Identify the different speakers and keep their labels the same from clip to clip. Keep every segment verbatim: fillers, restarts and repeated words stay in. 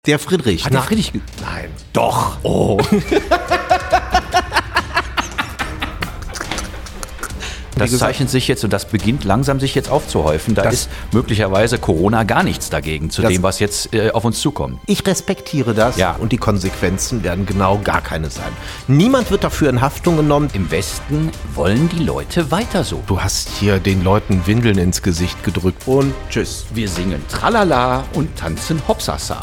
Speaker 1: Der Friedrich.
Speaker 2: Hat der Friedrich... Ge-
Speaker 1: Nein. Doch. Oh.
Speaker 2: Das zeichnet sich jetzt und das beginnt langsam sich jetzt aufzuhäufen. Da
Speaker 1: Das-
Speaker 2: ist möglicherweise Corona gar nichts dagegen zu
Speaker 1: Das-
Speaker 2: dem, was jetzt äh, auf uns zukommt.
Speaker 1: Ich respektiere das
Speaker 2: Ja.
Speaker 1: und die Konsequenzen werden genau gar keine sein. Niemand wird dafür in Haftung genommen.
Speaker 2: Im Westen wollen die Leute weiter so.
Speaker 1: Du hast hier den Leuten Windeln ins Gesicht gedrückt und tschüss.
Speaker 2: Wir singen Tralala und tanzen Hopsasa.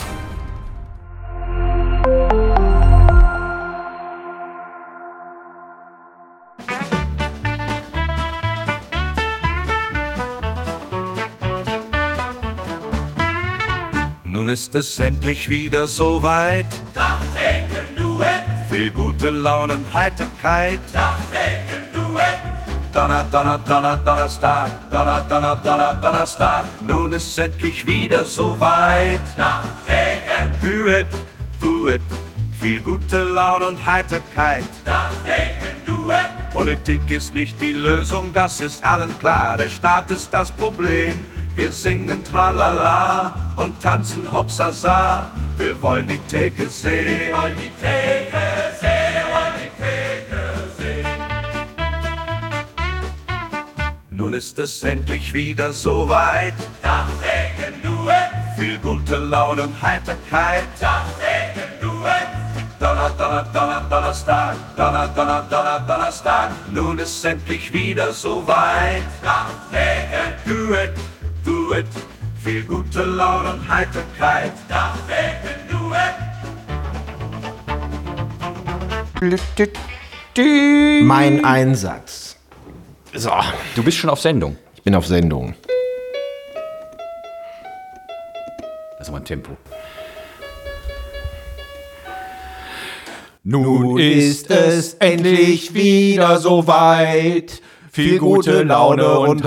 Speaker 3: Nun ist es endlich wieder soweit.
Speaker 4: Dachdecken Duett,
Speaker 3: Viel gute Laune und Heiterkeit.
Speaker 4: Dachdecken Duett,
Speaker 3: Donner, Donner, Donner, Donnerstag. Donner, Donner, Donner, Donnerstag. Nun ist es endlich wieder soweit.
Speaker 4: Dachdecken,
Speaker 3: Duett, Duett. Viel gute Laune und Heiterkeit.
Speaker 4: Dachdecken Duett,
Speaker 3: Politik ist nicht die Lösung, das ist allen klar. Der Staat ist das Problem. Wir singen Tralala und tanzen Hopsasa. Wir wollen die Theke sehen.
Speaker 4: wollen die Theke sehen, wollen die Theke sehen.
Speaker 3: Nun ist es endlich wieder soweit.
Speaker 4: Dachdecken Duett,
Speaker 3: Viel gute Laune und Heiterkeit.
Speaker 4: Dachdecken Duett,
Speaker 3: Donner, Donner, Donner, Donnerstag. Donner, Donner, Donner, Donnerstag. Nun ist es endlich wieder soweit.
Speaker 4: Dachdecken,
Speaker 3: Duett, Duett. Viel gute Laune und Heiterkeit.
Speaker 4: Dachdecken Duett,
Speaker 1: Mein Einsatz. So,
Speaker 2: Du bist schon auf Sendung.
Speaker 1: ich bin auf Sendung.
Speaker 2: Das ist mal ein Tempo. Nun ist es endlich wieder soweit. Viel gute Laune und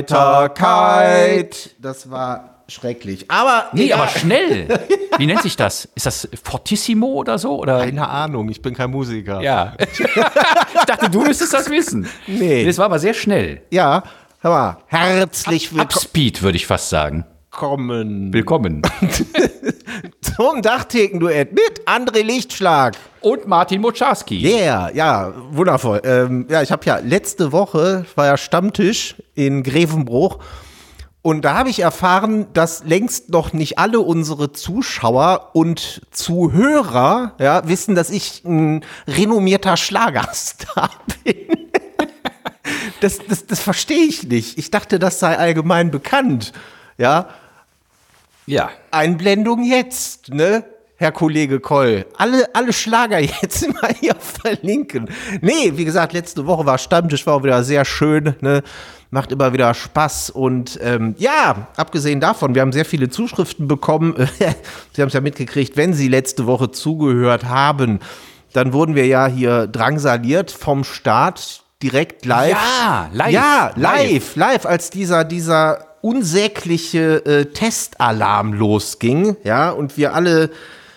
Speaker 2: Heiterkeit.
Speaker 1: Das war schrecklich. Aber
Speaker 2: Nee,
Speaker 1: egal.
Speaker 2: aber schnell. Wie nennt sich das? Ist das Fortissimo oder so? Oder?
Speaker 1: Keine Ahnung, ich bin kein Musiker.
Speaker 2: Ja. Ich dachte, du müsstest das wissen.
Speaker 1: Nee.
Speaker 2: Das war aber sehr schnell.
Speaker 1: Ja, hör mal, herzlich
Speaker 2: Upspeed, würde ich fast sagen.
Speaker 1: willkommen
Speaker 2: Willkommen.
Speaker 1: zum Dachtheken-Duett mit André Lichtschlag.
Speaker 2: Und Martin Moczarski.
Speaker 1: Yeah, ja, wundervoll. Ähm, ja, ich habe ja letzte Woche, war ja Stammtisch in Grevenbruch und da habe ich erfahren, dass längst noch nicht alle unsere Zuschauer und Zuhörer ja, wissen, dass ich ein renommierter Schlagerstar bin. Das, das, das verstehe ich nicht. Ich dachte, das sei allgemein bekannt. Ja,
Speaker 2: Ja.
Speaker 1: Einblendung jetzt, ne? Herr Kollege Koll. Alle, alle Schlager jetzt mal hier verlinken. Nee, wie gesagt, letzte Woche war Stammtisch, war auch wieder sehr schön, ne? Macht immer wieder Spaß. Und ähm, ja, abgesehen davon, wir haben sehr viele Zuschriften bekommen. Sie haben es ja mitgekriegt, wenn Sie letzte Woche zugehört haben, dann wurden wir ja hier drangsaliert vom Staat direkt live.
Speaker 2: Ja, live.
Speaker 1: Ja, live, live, als dieser, dieser unsägliche äh, Testalarm losging, ja, und wir alle,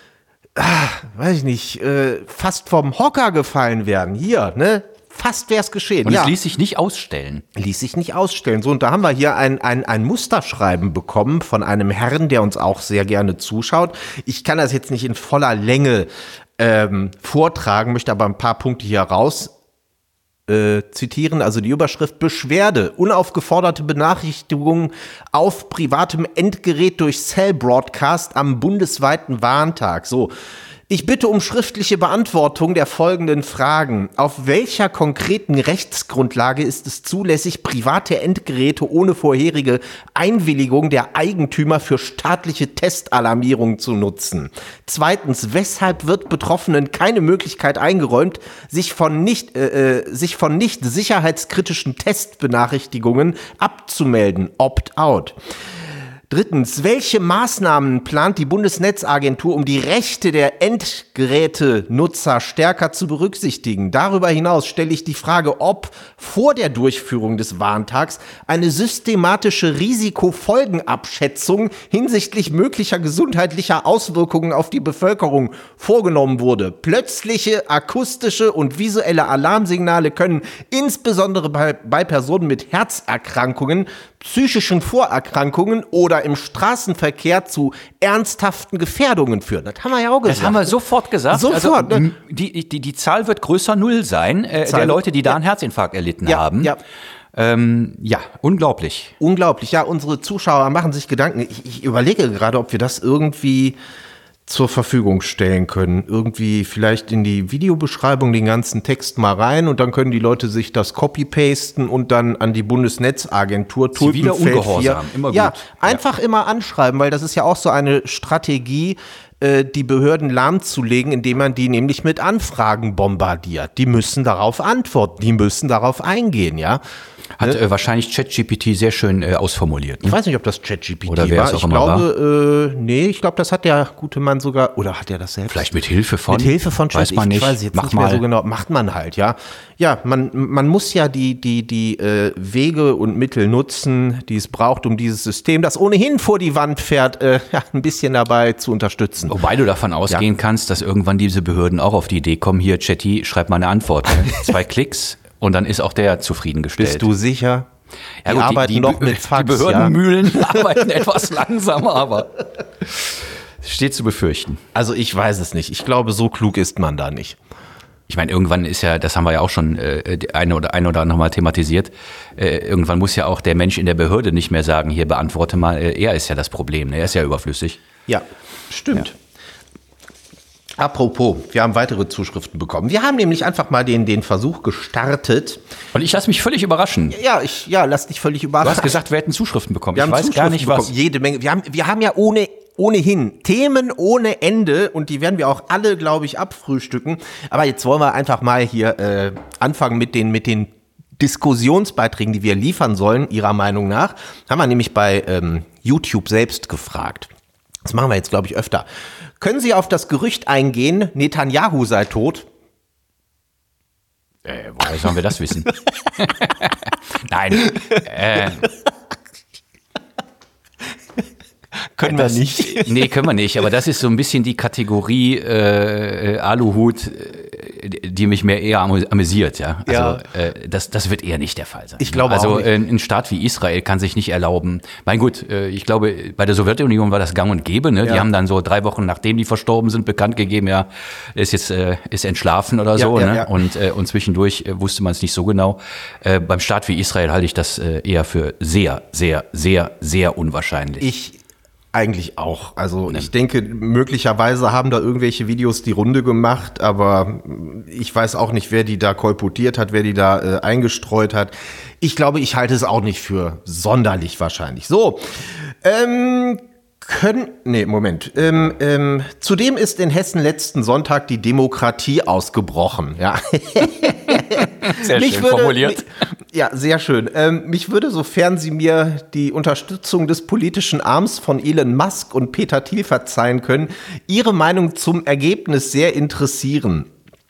Speaker 1: ah, weiß ich nicht, äh, fast vom Hocker gefallen werden. Hier, ne? Fast wär's geschehen.
Speaker 2: Und
Speaker 1: ja.
Speaker 2: es ließ sich nicht ausstellen.
Speaker 1: Ließ sich nicht ausstellen. So, und da haben wir hier ein, ein, ein Musterschreiben bekommen von einem Herrn, der uns auch sehr gerne zuschaut. Ich kann das jetzt nicht in voller Länge ähm, vortragen, möchte aber ein paar Punkte hier raus Äh, zitieren, also die Überschrift: Beschwerde, unaufgeforderte Benachrichtigungen auf privatem Endgerät durch Cell Broadcast am bundesweiten Warntag. So, ich bitte um schriftliche Beantwortung der folgenden Fragen. Auf welcher konkreten Rechtsgrundlage ist es zulässig, private Endgeräte ohne vorherige Einwilligung der Eigentümer für staatliche Testalarmierung zu nutzen? Zweitens, weshalb wird Betroffenen keine Möglichkeit eingeräumt, sich von nicht, äh, sich von nicht sicherheitskritischen Testbenachrichtigungen abzumelden? Opt-out. Drittens, welche Maßnahmen plant die Bundesnetzagentur, um die Rechte der Endgerätenutzer stärker zu berücksichtigen? Darüber hinaus stelle ich die Frage, ob vor der Durchführung des Warntags eine systematische Risikofolgenabschätzung hinsichtlich möglicher gesundheitlicher Auswirkungen auf die Bevölkerung vorgenommen wurde. Plötzliche akustische und visuelle Alarmsignale können insbesondere bei, bei Personen mit Herzerkrankungen, psychischen Vorerkrankungen oder im Straßenverkehr zu ernsthaften Gefährdungen führen. Das haben wir ja auch gesagt.
Speaker 2: Das haben wir sofort gesagt.
Speaker 1: Sofort.
Speaker 2: Also, die, die, die Zahl wird größer Null sein, äh,
Speaker 1: Zahl,
Speaker 2: der Leute, die da
Speaker 1: ja.
Speaker 2: einen Herzinfarkt erlitten
Speaker 1: Ja,
Speaker 2: haben.
Speaker 1: ja.
Speaker 2: Ähm, ja, unglaublich.
Speaker 1: Unglaublich. Ja, unsere Zuschauer machen sich Gedanken. Ich, ich überlege gerade, ob wir das irgendwie zur Verfügung stellen können. Irgendwie vielleicht in die Videobeschreibung den ganzen Text mal rein und dann können die Leute sich das copy-pasten und dann an die Bundesnetzagentur
Speaker 2: Ziviler
Speaker 1: Tulpenfeld
Speaker 2: Ungehorsam,
Speaker 1: vier.
Speaker 2: immer gut.
Speaker 1: Ja, einfach ja. immer anschreiben, weil das ist ja auch so eine Strategie, äh, die Behörden lahmzulegen, indem man die nämlich mit Anfragen bombardiert. Die müssen darauf antworten, die müssen darauf eingehen, ja.
Speaker 2: Hat äh, wahrscheinlich ChatGPT sehr schön äh, ausformuliert. Ne?
Speaker 1: Ich weiß nicht, ob das ChatGPT
Speaker 2: Oder wer
Speaker 1: war.
Speaker 2: es auch
Speaker 1: ich
Speaker 2: immer
Speaker 1: glaube, äh, nee, ich glaube, das hat der gute Mann sogar, oder hat er das selbst?
Speaker 2: Vielleicht mit Hilfe von?
Speaker 1: Mit Hilfe von Chat,
Speaker 2: weiß man
Speaker 1: ich
Speaker 2: nicht.
Speaker 1: weiß jetzt
Speaker 2: Mach
Speaker 1: nicht
Speaker 2: mal.
Speaker 1: mehr so genau. Macht man halt, ja. Ja, man, man muss ja die, die, die äh, Wege und Mittel nutzen, die es braucht, um dieses System, das ohnehin vor die Wand fährt, äh, ja, ein bisschen dabei zu unterstützen.
Speaker 2: Wobei du davon ausgehen ja. kannst, dass irgendwann diese Behörden auch auf die Idee kommen, hier, Chatty, schreib mal eine Antwort. Ne? Zwei Klicks und dann ist auch der zufriedengestellt.
Speaker 1: Bist du sicher?
Speaker 2: Ja,
Speaker 1: die
Speaker 2: gut,
Speaker 1: arbeiten
Speaker 2: die, die,
Speaker 1: noch mit Fax,
Speaker 2: Die Behördenmühlen ja. arbeiten etwas langsamer, aber steht zu befürchten.
Speaker 1: Also ich weiß es nicht. Ich glaube, so klug ist man da nicht.
Speaker 2: Ich meine, irgendwann ist ja, das haben wir ja auch schon äh, eine oder ein oder andere Mal thematisiert, äh, irgendwann muss ja auch der Mensch in der Behörde nicht mehr sagen, hier beantworte mal, äh, er ist ja das Problem, ne? Er ist ja überflüssig.
Speaker 1: Ja, stimmt.
Speaker 2: Ja.
Speaker 1: Apropos, wir haben weitere Zuschriften bekommen. Wir haben nämlich einfach mal den, den Versuch gestartet.
Speaker 2: Und ich lasse mich völlig überraschen.
Speaker 1: Ja, ich ja, lass dich völlig überraschen.
Speaker 2: Du hast gesagt, wir hätten Zuschriften bekommen.
Speaker 1: Wir
Speaker 2: ich
Speaker 1: haben
Speaker 2: weiß
Speaker 1: Zuschriften
Speaker 2: gar nicht, was.
Speaker 1: bekommen. Jede Menge. Wir haben, wir haben ja ohne, ohnehin Themen ohne Ende und die werden wir auch alle, glaube ich, abfrühstücken. Aber jetzt wollen wir einfach mal hier äh, anfangen mit den, mit den Diskussionsbeiträgen, die wir liefern sollen, Ihrer Meinung nach. Haben wir nämlich bei ähm, YouTube selbst gefragt. Das machen wir jetzt, glaube ich, öfter. Können Sie auf das Gerücht eingehen, Netanyahu sei tot?
Speaker 2: Äh, woher sollen wir das wissen? Nein. Äh,
Speaker 1: Können
Speaker 2: das,
Speaker 1: wir nicht.
Speaker 2: Nee, können wir nicht. Aber das ist so ein bisschen die Kategorie äh, Aluhut, äh, die mich mehr eher amüsiert. Ja, also
Speaker 1: Ja.
Speaker 2: Äh, das, das wird eher nicht der Fall sein.
Speaker 1: Ich glaube
Speaker 2: also,
Speaker 1: auch nicht.
Speaker 2: Also ein Staat wie Israel kann sich nicht erlauben. Mein gut, äh, ich glaube, bei der Sowjetunion war das gang und gäbe. Ne?
Speaker 1: Ja.
Speaker 2: Die haben dann so drei Wochen, nachdem die verstorben sind, bekannt gegeben, ja, ist jetzt äh, ist entschlafen oder
Speaker 1: Ja,
Speaker 2: so.
Speaker 1: ja,
Speaker 2: ne?
Speaker 1: ja.
Speaker 2: Und, äh, und zwischendurch äh, wusste man es nicht so genau. Äh, beim Staat wie Israel halte ich das äh, eher für sehr, sehr, sehr, sehr unwahrscheinlich.
Speaker 1: Ich eigentlich auch. Also ich denke, möglicherweise haben da irgendwelche Videos die Runde gemacht, aber ich weiß auch nicht, wer die da kolportiert hat, wer die da äh, eingestreut hat. Ich glaube, ich halte es auch nicht für sonderlich wahrscheinlich. So, ähm, können, nee, Moment. Ähm, ähm, zudem ist in Hessen letzten Sonntag die Demokratie ausgebrochen. Ja.
Speaker 2: Sehr
Speaker 1: Mich
Speaker 2: schön
Speaker 1: würde,
Speaker 2: formuliert.
Speaker 1: Mich, ja, sehr schön. Ähm, mich würde, sofern Sie mir die Unterstützung des politischen Arms von Elon Musk und Peter Thiel verzeihen können, Ihre Meinung zum Ergebnis sehr interessieren.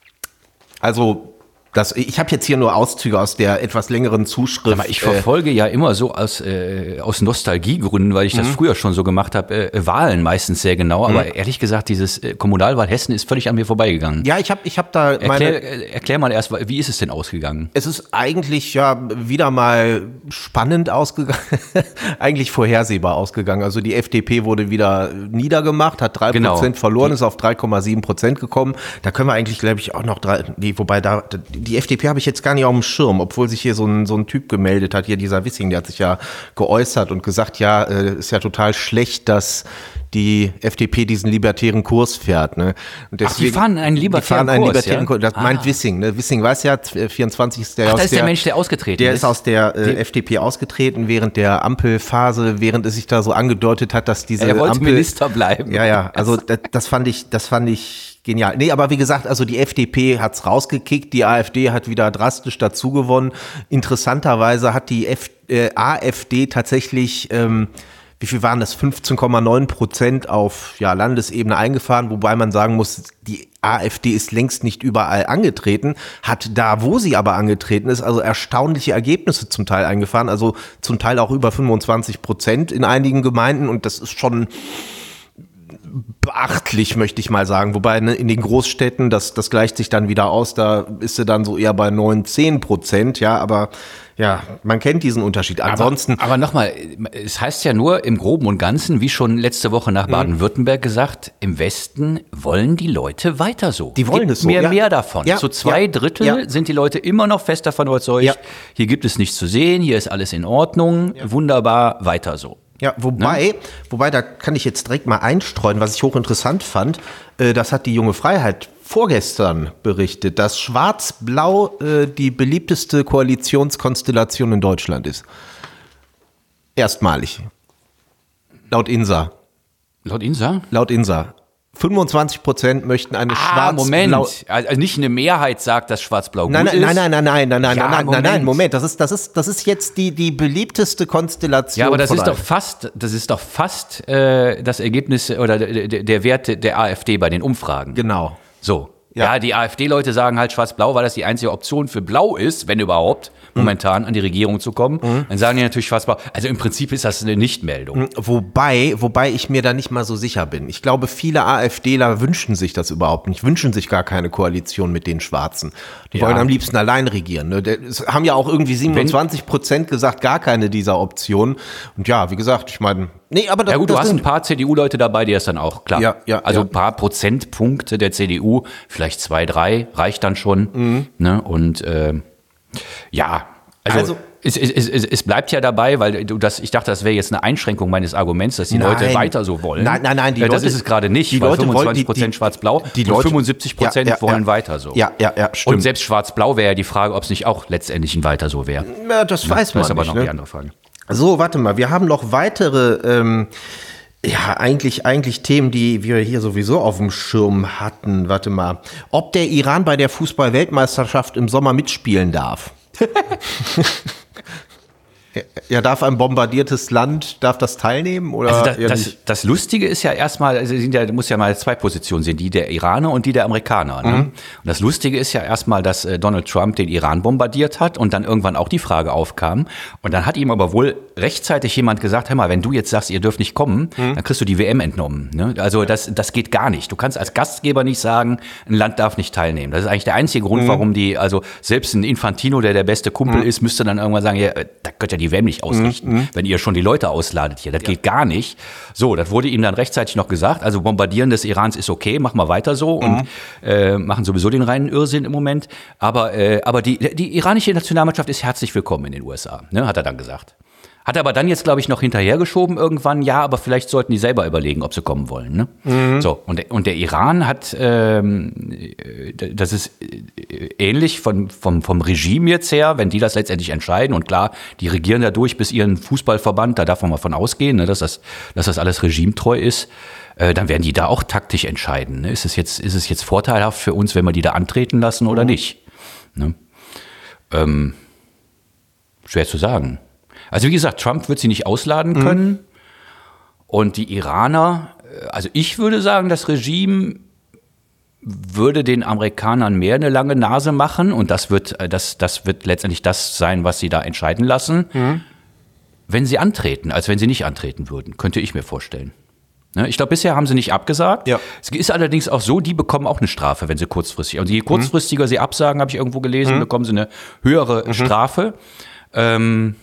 Speaker 1: Also, das, ich habe jetzt hier nur Auszüge aus der etwas längeren Zuschrift.
Speaker 2: Aber ich verfolge ja immer so aus, äh, aus Nostalgiegründen, weil ich das früher schon so gemacht habe, äh, Wahlen meistens sehr genau. Aber ehrlich gesagt, dieses äh, Kommunalwahl Hessen ist völlig an mir vorbeigegangen.
Speaker 1: Ja, ich habe ich hab da meine...
Speaker 2: Erklär, äh, erklär mal erst, wie ist es denn ausgegangen?
Speaker 1: Es ist eigentlich ja wieder mal spannend ausgegangen, eigentlich vorhersehbar ausgegangen. Also die F D P wurde wieder niedergemacht, hat drei Prozent
Speaker 2: Genau.
Speaker 1: verloren, ist auf drei Komma sieben Prozent gekommen. Da können wir eigentlich, glaube ich, auch noch drei, nee, wobei da, die F D P habe ich jetzt gar nicht auf dem Schirm, obwohl sich hier so ein, so ein Typ gemeldet hat, hier dieser Wissing, der hat sich ja geäußert und gesagt, ja, äh, ist ja total schlecht, dass die F D P diesen libertären Kurs fährt. Ne? Und
Speaker 2: Ach, die fahren einen libertären
Speaker 1: die fahren einen
Speaker 2: Kurs,
Speaker 1: libertären
Speaker 2: ja?
Speaker 1: Kurs. Das
Speaker 2: Ah.
Speaker 1: meint Wissing. Ne? Wissing weiß ja, vierundzwanzig ist der
Speaker 2: Ach,
Speaker 1: aus
Speaker 2: da ist
Speaker 1: der,
Speaker 2: der Mensch, der ausgetreten
Speaker 1: der
Speaker 2: ist.
Speaker 1: ist aus der äh, F D P ausgetreten während der Ampelphase, während es sich da so angedeutet hat, dass diese
Speaker 2: Er wollte
Speaker 1: Ampel,
Speaker 2: Minister bleiben.
Speaker 1: Ja, ja, also das, das fand ich, das fand ich genial. Nee, aber wie gesagt, also die F D P hat's rausgekickt, die AfD hat wieder drastisch dazu gewonnen. Interessanterweise hat die F, äh, AfD tatsächlich, ähm, wie viel waren das? fünfzehn Komma neun Prozent auf ja, Landesebene eingefahren, wobei man sagen muss, die AfD ist längst nicht überall angetreten, hat da, wo sie aber angetreten ist, also erstaunliche Ergebnisse zum Teil eingefahren, also zum Teil auch über fünfundzwanzig Prozent in einigen Gemeinden und das ist schon beachtlich, möchte ich mal sagen. Wobei ne, in den Großstädten, das, das gleicht sich dann wieder aus, da ist sie dann so eher bei neun, zehn Prozent, ja, aber ja, man kennt diesen Unterschied. Ansonsten.
Speaker 2: Aber, aber nochmal, es heißt ja nur im Groben und Ganzen, wie schon letzte Woche nach Baden-Württemberg gesagt, im Westen wollen die Leute weiter so.
Speaker 1: Die wollen
Speaker 2: Gibt
Speaker 1: es so,
Speaker 2: mehr,
Speaker 1: ja.
Speaker 2: mehr davon.
Speaker 1: Ja,
Speaker 2: Zu zwei
Speaker 1: ja,
Speaker 2: Drittel
Speaker 1: ja.
Speaker 2: sind die Leute immer noch fest davon überzeugt,
Speaker 1: Ja.
Speaker 2: hier gibt es nichts zu sehen, hier ist alles in Ordnung, wunderbar, weiter so.
Speaker 1: Ja, wobei, ne? wobei, da kann ich jetzt direkt mal einstreuen, was ich hochinteressant fand, äh, das hat die Junge Freiheit vorgestern berichtet, dass Schwarz-Blau äh, die beliebteste Koalitionskonstellation in Deutschland ist. Erstmalig. Laut INSA.
Speaker 2: Laut Insa?
Speaker 1: Laut INSA. fünfundzwanzig Prozent möchten eine
Speaker 2: Ah,
Speaker 1: Schwarz-Blau...
Speaker 2: Moment. Also nicht eine Mehrheit sagt, dass Schwarz-Blau gut
Speaker 1: Nein, nein,
Speaker 2: ist.
Speaker 1: nein, nein, nein, nein, nein, nein,
Speaker 2: Ja,
Speaker 1: nein, nein,
Speaker 2: Moment.
Speaker 1: nein, Moment. Das ist, das ist, das ist jetzt die, die beliebteste Konstellation.
Speaker 2: Ja, aber das
Speaker 1: von
Speaker 2: ist doch
Speaker 1: allen.
Speaker 2: fast, das ist doch fast äh, das Ergebnis oder der, der, der Wert der AfD bei den Umfragen.
Speaker 1: Genau.
Speaker 2: So.
Speaker 1: Ja.
Speaker 2: Ja, die AfD-Leute sagen halt Schwarz-Blau, weil das die einzige Option für Blau ist, wenn überhaupt, momentan an die Regierung zu kommen. Mhm. Dann sagen die natürlich Schwarz-Blau. Also im Prinzip ist das eine Nichtmeldung.
Speaker 1: Wobei, wobei ich mir da nicht mal so sicher bin. Ich glaube, viele AfDler wünschen sich das überhaupt nicht, wünschen sich gar keine Koalition mit den Schwarzen. Die
Speaker 2: Ja.
Speaker 1: wollen am liebsten allein regieren. Ne? Es haben ja auch irgendwie siebenundzwanzig Prozent gesagt, gar keine dieser Optionen. Und ja, wie gesagt, ich meine, nee, aber das,
Speaker 2: Ja gut, du
Speaker 1: das
Speaker 2: hast
Speaker 1: sind,
Speaker 2: ein paar C D U-Leute dabei, die das dann auch, klar.
Speaker 1: Ja, ja,
Speaker 2: also
Speaker 1: ja.
Speaker 2: ein paar Prozentpunkte der C D U, vielleicht zwei, drei, reicht dann schon.
Speaker 1: Mhm.
Speaker 2: Ne? Und äh, ja, also,
Speaker 1: Also-
Speaker 2: es, es, es, es bleibt ja dabei, weil du das, ich dachte, das wäre jetzt eine Einschränkung meines Arguments, dass die
Speaker 1: Nein.
Speaker 2: Leute weiter so wollen.
Speaker 1: Nein, nein, nein, die
Speaker 2: ja, das
Speaker 1: Leute-
Speaker 2: ist es gerade nicht,
Speaker 1: die
Speaker 2: weil
Speaker 1: Leute wollen-
Speaker 2: fünfundzwanzig Prozent
Speaker 1: die- die-
Speaker 2: Schwarz-Blau
Speaker 1: die
Speaker 2: und
Speaker 1: Leute-
Speaker 2: fünfundsiebzig Prozent
Speaker 1: Ja, ja,
Speaker 2: wollen
Speaker 1: ja.
Speaker 2: weiter so.
Speaker 1: Ja, ja, ja, stimmt.
Speaker 2: Und selbst Schwarz-Blau wäre ja die Frage, ob es nicht auch letztendlich ein weiter so wäre.
Speaker 1: ja, das weiß
Speaker 2: Das
Speaker 1: man
Speaker 2: ist aber
Speaker 1: nicht.
Speaker 2: noch
Speaker 1: Ne?
Speaker 2: die andere Frage.
Speaker 1: So, warte mal, wir haben noch weitere, ähm, ja, eigentlich, eigentlich Themen, die wir hier sowieso auf dem Schirm hatten. Warte mal, ob der Iran bei der Fußball-Weltmeisterschaft im Sommer mitspielen darf. Ja, darf ein bombardiertes Land, darf das teilnehmen? Oder
Speaker 2: Also das,
Speaker 1: eher
Speaker 2: das,
Speaker 1: nicht?
Speaker 2: das Lustige ist ja erstmal, also sind ja, du musst ja mal zwei Positionen sehen, die der Iraner und die der Amerikaner. Ne? Und das Lustige ist ja erstmal, dass äh, Donald Trump den Iran bombardiert hat und dann irgendwann auch die Frage aufkam. Und dann hat ihm aber wohl rechtzeitig jemand gesagt, hör mal, wenn du jetzt sagst, ihr dürft nicht kommen, dann kriegst du die W M entnommen. Ne? Also das, das geht gar nicht. Du kannst als Gastgeber nicht sagen, ein Land darf nicht teilnehmen. Das ist eigentlich der einzige Grund, warum die, also selbst ein Infantino, der der beste Kumpel ist, müsste dann irgendwann sagen, ja, da könnt ihr die W M nicht ausrichten, wenn ihr schon die Leute ausladet hier. Das geht gar nicht. So, das wurde ihm dann rechtzeitig noch gesagt. Also Bombardieren des Irans ist okay, mach mal weiter so und äh, machen sowieso den reinen Irrsinn im Moment. Aber, äh, aber die, die iranische Nationalmannschaft ist herzlich willkommen in den U S A, ne, hat er dann gesagt. Hat aber dann jetzt, glaube ich, noch hinterhergeschoben irgendwann, ja, aber vielleicht sollten die selber überlegen, ob sie kommen wollen. Ne? Mhm. So, und, und der Iran hat, ähm, das ist ähnlich von, vom, vom Regime jetzt her, wenn die das letztendlich entscheiden, und klar, die regieren da durch bis ihren Fußballverband, da darf man mal von ausgehen, ne, dass, das, dass das alles regimetreu ist, äh, dann werden die da auch taktisch entscheiden. Ne? Ist es jetzt, ist es jetzt vorteilhaft für uns, wenn wir die da antreten lassen oder mhm. nicht? Ne? Ähm, schwer zu sagen. Also wie gesagt, Trump wird sie nicht ausladen können. Mhm. Und die Iraner, also ich würde sagen, das Regime würde den Amerikanern mehr eine lange Nase machen. Und das wird, das, das wird letztendlich das sein, was sie da entscheiden lassen, mhm. wenn sie antreten, als wenn sie nicht antreten würden, könnte ich mir vorstellen. Ich glaube, bisher haben sie nicht abgesagt. Ja. Es ist allerdings auch so, die bekommen auch eine Strafe, wenn sie kurzfristig. Und je kurzfristiger mhm. sie absagen, habe ich irgendwo gelesen, mhm. bekommen sie eine höhere mhm. Strafe. Ähm,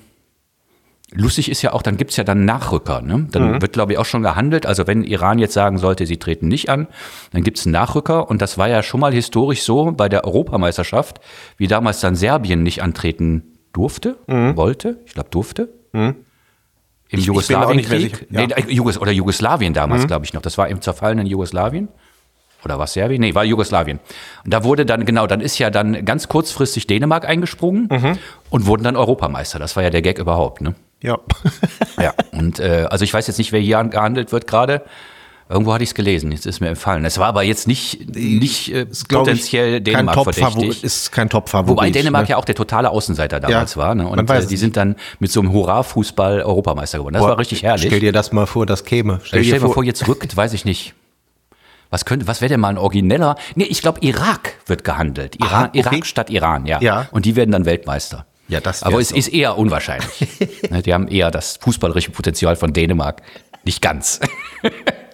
Speaker 2: Lustig ist ja auch, dann gibt's ja dann Nachrücker. Ne? Dann mhm. wird, glaube ich, auch schon gehandelt. Also wenn Iran jetzt sagen sollte, sie treten nicht an, dann gibt's einen Nachrücker. Und das war ja schon mal historisch so bei der Europameisterschaft, wie damals dann Serbien nicht antreten durfte, mhm. wollte, ich glaube durfte, mhm. im
Speaker 1: ich,
Speaker 2: Jugoslawienkrieg.
Speaker 1: Ja.
Speaker 2: Nee, Jugos- oder Jugoslawien damals, mhm. glaube ich noch. Das war im zerfallenen Jugoslawien. Oder was Serbien? Nee, war Jugoslawien. Und da wurde dann, genau, dann ist ja dann ganz kurzfristig Dänemark eingesprungen mhm. und wurden dann Europameister. Das war ja der Gag überhaupt, ne?
Speaker 1: Ja.
Speaker 2: Ja, und äh, also ich weiß jetzt nicht, wer hier gehandelt wird gerade. Irgendwo hatte ich es gelesen, jetzt ist mir entfallen. Es war aber jetzt nicht, nicht äh, potenziell
Speaker 1: ich,
Speaker 2: Dänemark
Speaker 1: kein
Speaker 2: verdächtig.
Speaker 1: Ist kein Top-Favorit.
Speaker 2: Wobei Dänemark
Speaker 1: ne?
Speaker 2: ja auch der totale Außenseiter damals
Speaker 1: ja,
Speaker 2: war. Ne? Und äh, die sind dann mit so einem Hurra-Fußball Europameister geworden. Das
Speaker 1: Boah,
Speaker 2: war richtig herrlich.
Speaker 1: Stell dir das mal vor, das käme.
Speaker 2: Stell, äh, stell dir mal vor, jetzt rückt, weiß ich nicht. Was könnte, was wäre denn mal ein origineller? Nee, ich glaube, Irak wird gehandelt. Iran,
Speaker 1: Aha, okay.
Speaker 2: Irak statt Iran, ja.
Speaker 1: ja.
Speaker 2: Und die werden dann Weltmeister.
Speaker 1: Ja, das
Speaker 2: Aber es
Speaker 1: so.
Speaker 2: ist eher unwahrscheinlich. Die haben eher das fußballerische Potenzial von Dänemark. Nicht ganz.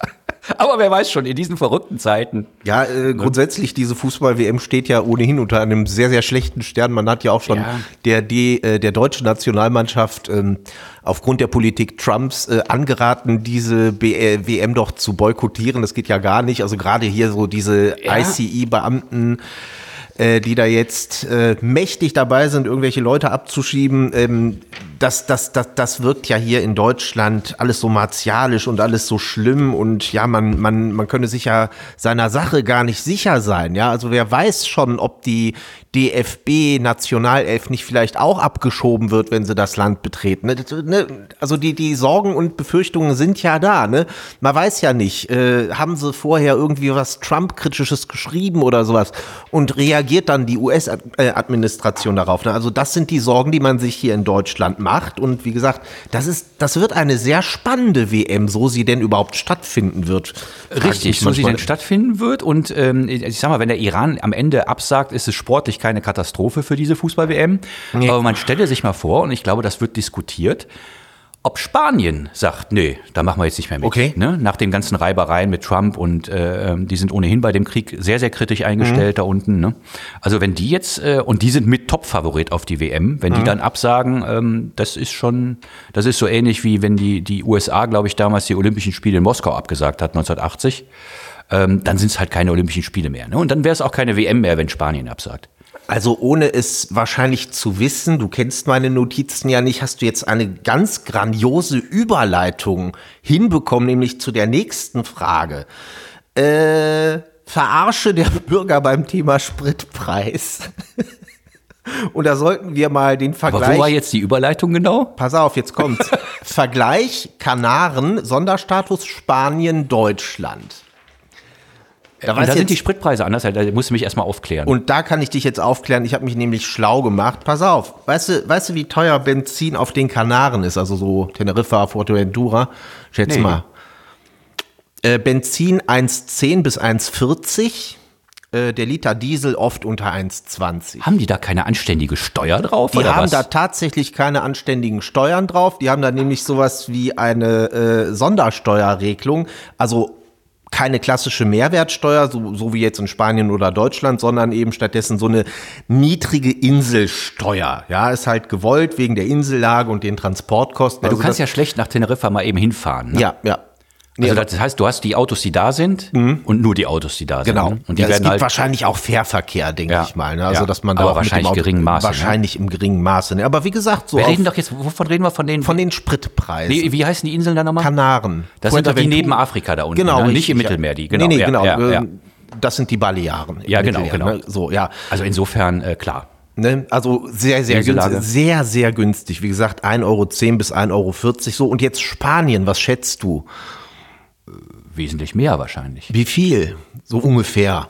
Speaker 2: Aber wer weiß schon, in diesen verrückten Zeiten.
Speaker 1: Ja, äh, grundsätzlich, diese Fußball-W M steht ja ohnehin unter einem sehr, sehr schlechten Stern. Man hat ja auch schon
Speaker 2: Ja.
Speaker 1: der, die, äh, der deutschen Nationalmannschaft ähm, aufgrund der Politik Trumps äh, angeraten, diese B- äh, W M doch zu boykottieren. Das geht ja gar nicht. Also gerade hier so diese
Speaker 2: Ja.
Speaker 1: I C E-Beamten, äh, die da jetzt äh, mächtig dabei sind, irgendwelche Leute abzuschieben. Ähm, das, das, das, das wirkt ja hier in Deutschland alles so martialisch und alles so schlimm und ja, man, man, man könne sich ja seiner Sache gar nicht sicher sein. Ja, also wer weiß schon, ob die D F B-Nationalelf nicht vielleicht auch abgeschoben wird, wenn sie das Land betreten. Ne? Das, ne? Also die, die Sorgen und Befürchtungen sind ja da. Ne? Man weiß ja nicht, äh, haben sie vorher irgendwie was Trump-Kritisches geschrieben oder sowas und reagiert dann die U S-Administration darauf. Ne? Also das sind die Sorgen, die man sich hier in Deutschland macht. Und wie gesagt, das ist, das wird eine sehr spannende W M, so sie denn überhaupt stattfinden wird. Frag ich
Speaker 2: Richtig,
Speaker 1: mich
Speaker 2: so sie
Speaker 1: manchmal.
Speaker 2: denn stattfinden wird. Und ähm, ich sag mal, wenn der Iran am Ende absagt, ist es sportlich keine Katastrophe für diese Fußball-W M.
Speaker 1: Nee.
Speaker 2: Aber man stelle sich mal vor, und ich glaube, das wird diskutiert, ob Spanien sagt, nee, da machen wir jetzt nicht mehr mit.
Speaker 1: Okay.
Speaker 2: Ne? Nach den ganzen Reibereien mit Trump und äh, die sind ohnehin bei dem Krieg sehr, sehr kritisch eingestellt
Speaker 1: Mhm.
Speaker 2: da unten. Ne? Also wenn die jetzt, äh, und die sind mit Top-Favorit auf die W M, wenn
Speaker 1: Mhm.
Speaker 2: die dann absagen, ähm, das ist schon, das ist so ähnlich wie wenn die, die U S A, glaube ich, damals die Olympischen Spiele in Moskau abgesagt hat, neunzehnhundertachtzig. Ähm, dann sind es halt keine Olympischen Spiele mehr. Ne? Und dann wäre es auch keine W M mehr, wenn Spanien absagt.
Speaker 1: Also ohne es wahrscheinlich zu wissen, du kennst meine Notizen ja nicht, hast du jetzt eine ganz grandiose Überleitung hinbekommen, nämlich zu der nächsten Frage. Äh, verarsche der Bürger beim Thema Spritpreis. Und da sollten wir mal den
Speaker 2: Aber
Speaker 1: Vergleich...
Speaker 2: wo war jetzt die Überleitung genau?
Speaker 1: Pass auf, jetzt kommt's. Vergleich Kanaren, Sonderstatus Spanien, Deutschland. Da
Speaker 2: Und
Speaker 1: weiß
Speaker 2: da sind
Speaker 1: jetzt-
Speaker 2: die Spritpreise anders, da musst du mich erstmal aufklären.
Speaker 1: Und da kann ich dich jetzt aufklären. Ich habe mich nämlich schlau gemacht. Pass auf, weißt du, weißt du, wie teuer Benzin auf den Kanaren ist? Also so Teneriffa, Fuerteventura. Schätz
Speaker 2: Nee.
Speaker 1: mal. Äh, Benzin eins Komma zehn bis eins Komma vierzig. Äh, der Liter Diesel oft unter eins Komma zwanzig.
Speaker 2: haben die da keine anständige Steuer drauf?
Speaker 1: Die
Speaker 2: oder
Speaker 1: haben
Speaker 2: was?
Speaker 1: da tatsächlich keine anständigen Steuern drauf. Die haben da nämlich sowas wie eine äh, Sondersteuerregelung. Also keine klassische Mehrwertsteuer, so, so wie jetzt in Spanien oder Deutschland, sondern eben stattdessen so eine niedrige Inselsteuer. Ja, ist halt gewollt wegen der Insellage und den Transportkosten.
Speaker 2: Ja, du
Speaker 1: Also
Speaker 2: kannst
Speaker 1: das,
Speaker 2: ja schlecht nach Teneriffa mal eben hinfahren. Ne?
Speaker 1: ja, ja. Nee,
Speaker 2: Also das heißt, du hast die Autos, die da sind und nur die Autos, die da sind.
Speaker 1: Genau.
Speaker 2: Ne? Und die
Speaker 1: ja, es
Speaker 2: werden
Speaker 1: gibt
Speaker 2: halt
Speaker 1: wahrscheinlich auch Fährverkehr, denke
Speaker 2: Ja.
Speaker 1: ich mal. Ne? Also,
Speaker 2: Ja.
Speaker 1: dass man da
Speaker 2: Aber
Speaker 1: auch mit dem
Speaker 2: wahrscheinlich
Speaker 1: Auto,
Speaker 2: geringen Maße, ne?
Speaker 1: Wahrscheinlich im geringen Maße. Ne? Aber wie gesagt, so
Speaker 2: Wir
Speaker 1: auf,
Speaker 2: reden doch jetzt, wovon reden wir von den
Speaker 1: von den Spritpreisen.
Speaker 2: Nee, wie heißen die Inseln da nochmal?
Speaker 1: Kanaren.
Speaker 2: Das sind doch die
Speaker 1: Fuerteventura.
Speaker 2: neben Afrika da unten,
Speaker 1: Genau,
Speaker 2: ne? Nicht
Speaker 1: richtig,
Speaker 2: im
Speaker 1: ja.
Speaker 2: Mittelmeer, die. Genau,
Speaker 1: Nee, nee,
Speaker 2: ja,
Speaker 1: genau.
Speaker 2: ja, ja.
Speaker 1: ähm, Das sind die Balearen. im
Speaker 2: Ja, genau,
Speaker 1: Mittelmeer,
Speaker 2: genau.
Speaker 1: Ne? So, ja.
Speaker 2: Also insofern, äh, klar.
Speaker 1: Ne? Also sehr, sehr
Speaker 2: Insellage.
Speaker 1: günstig. Sehr, sehr günstig. Wie gesagt, ein Euro zehn bis ein Euro vierzig. So, und jetzt Spanien, was schätzt du?
Speaker 2: Wesentlich mehr wahrscheinlich.
Speaker 1: Wie viel? So ungefähr.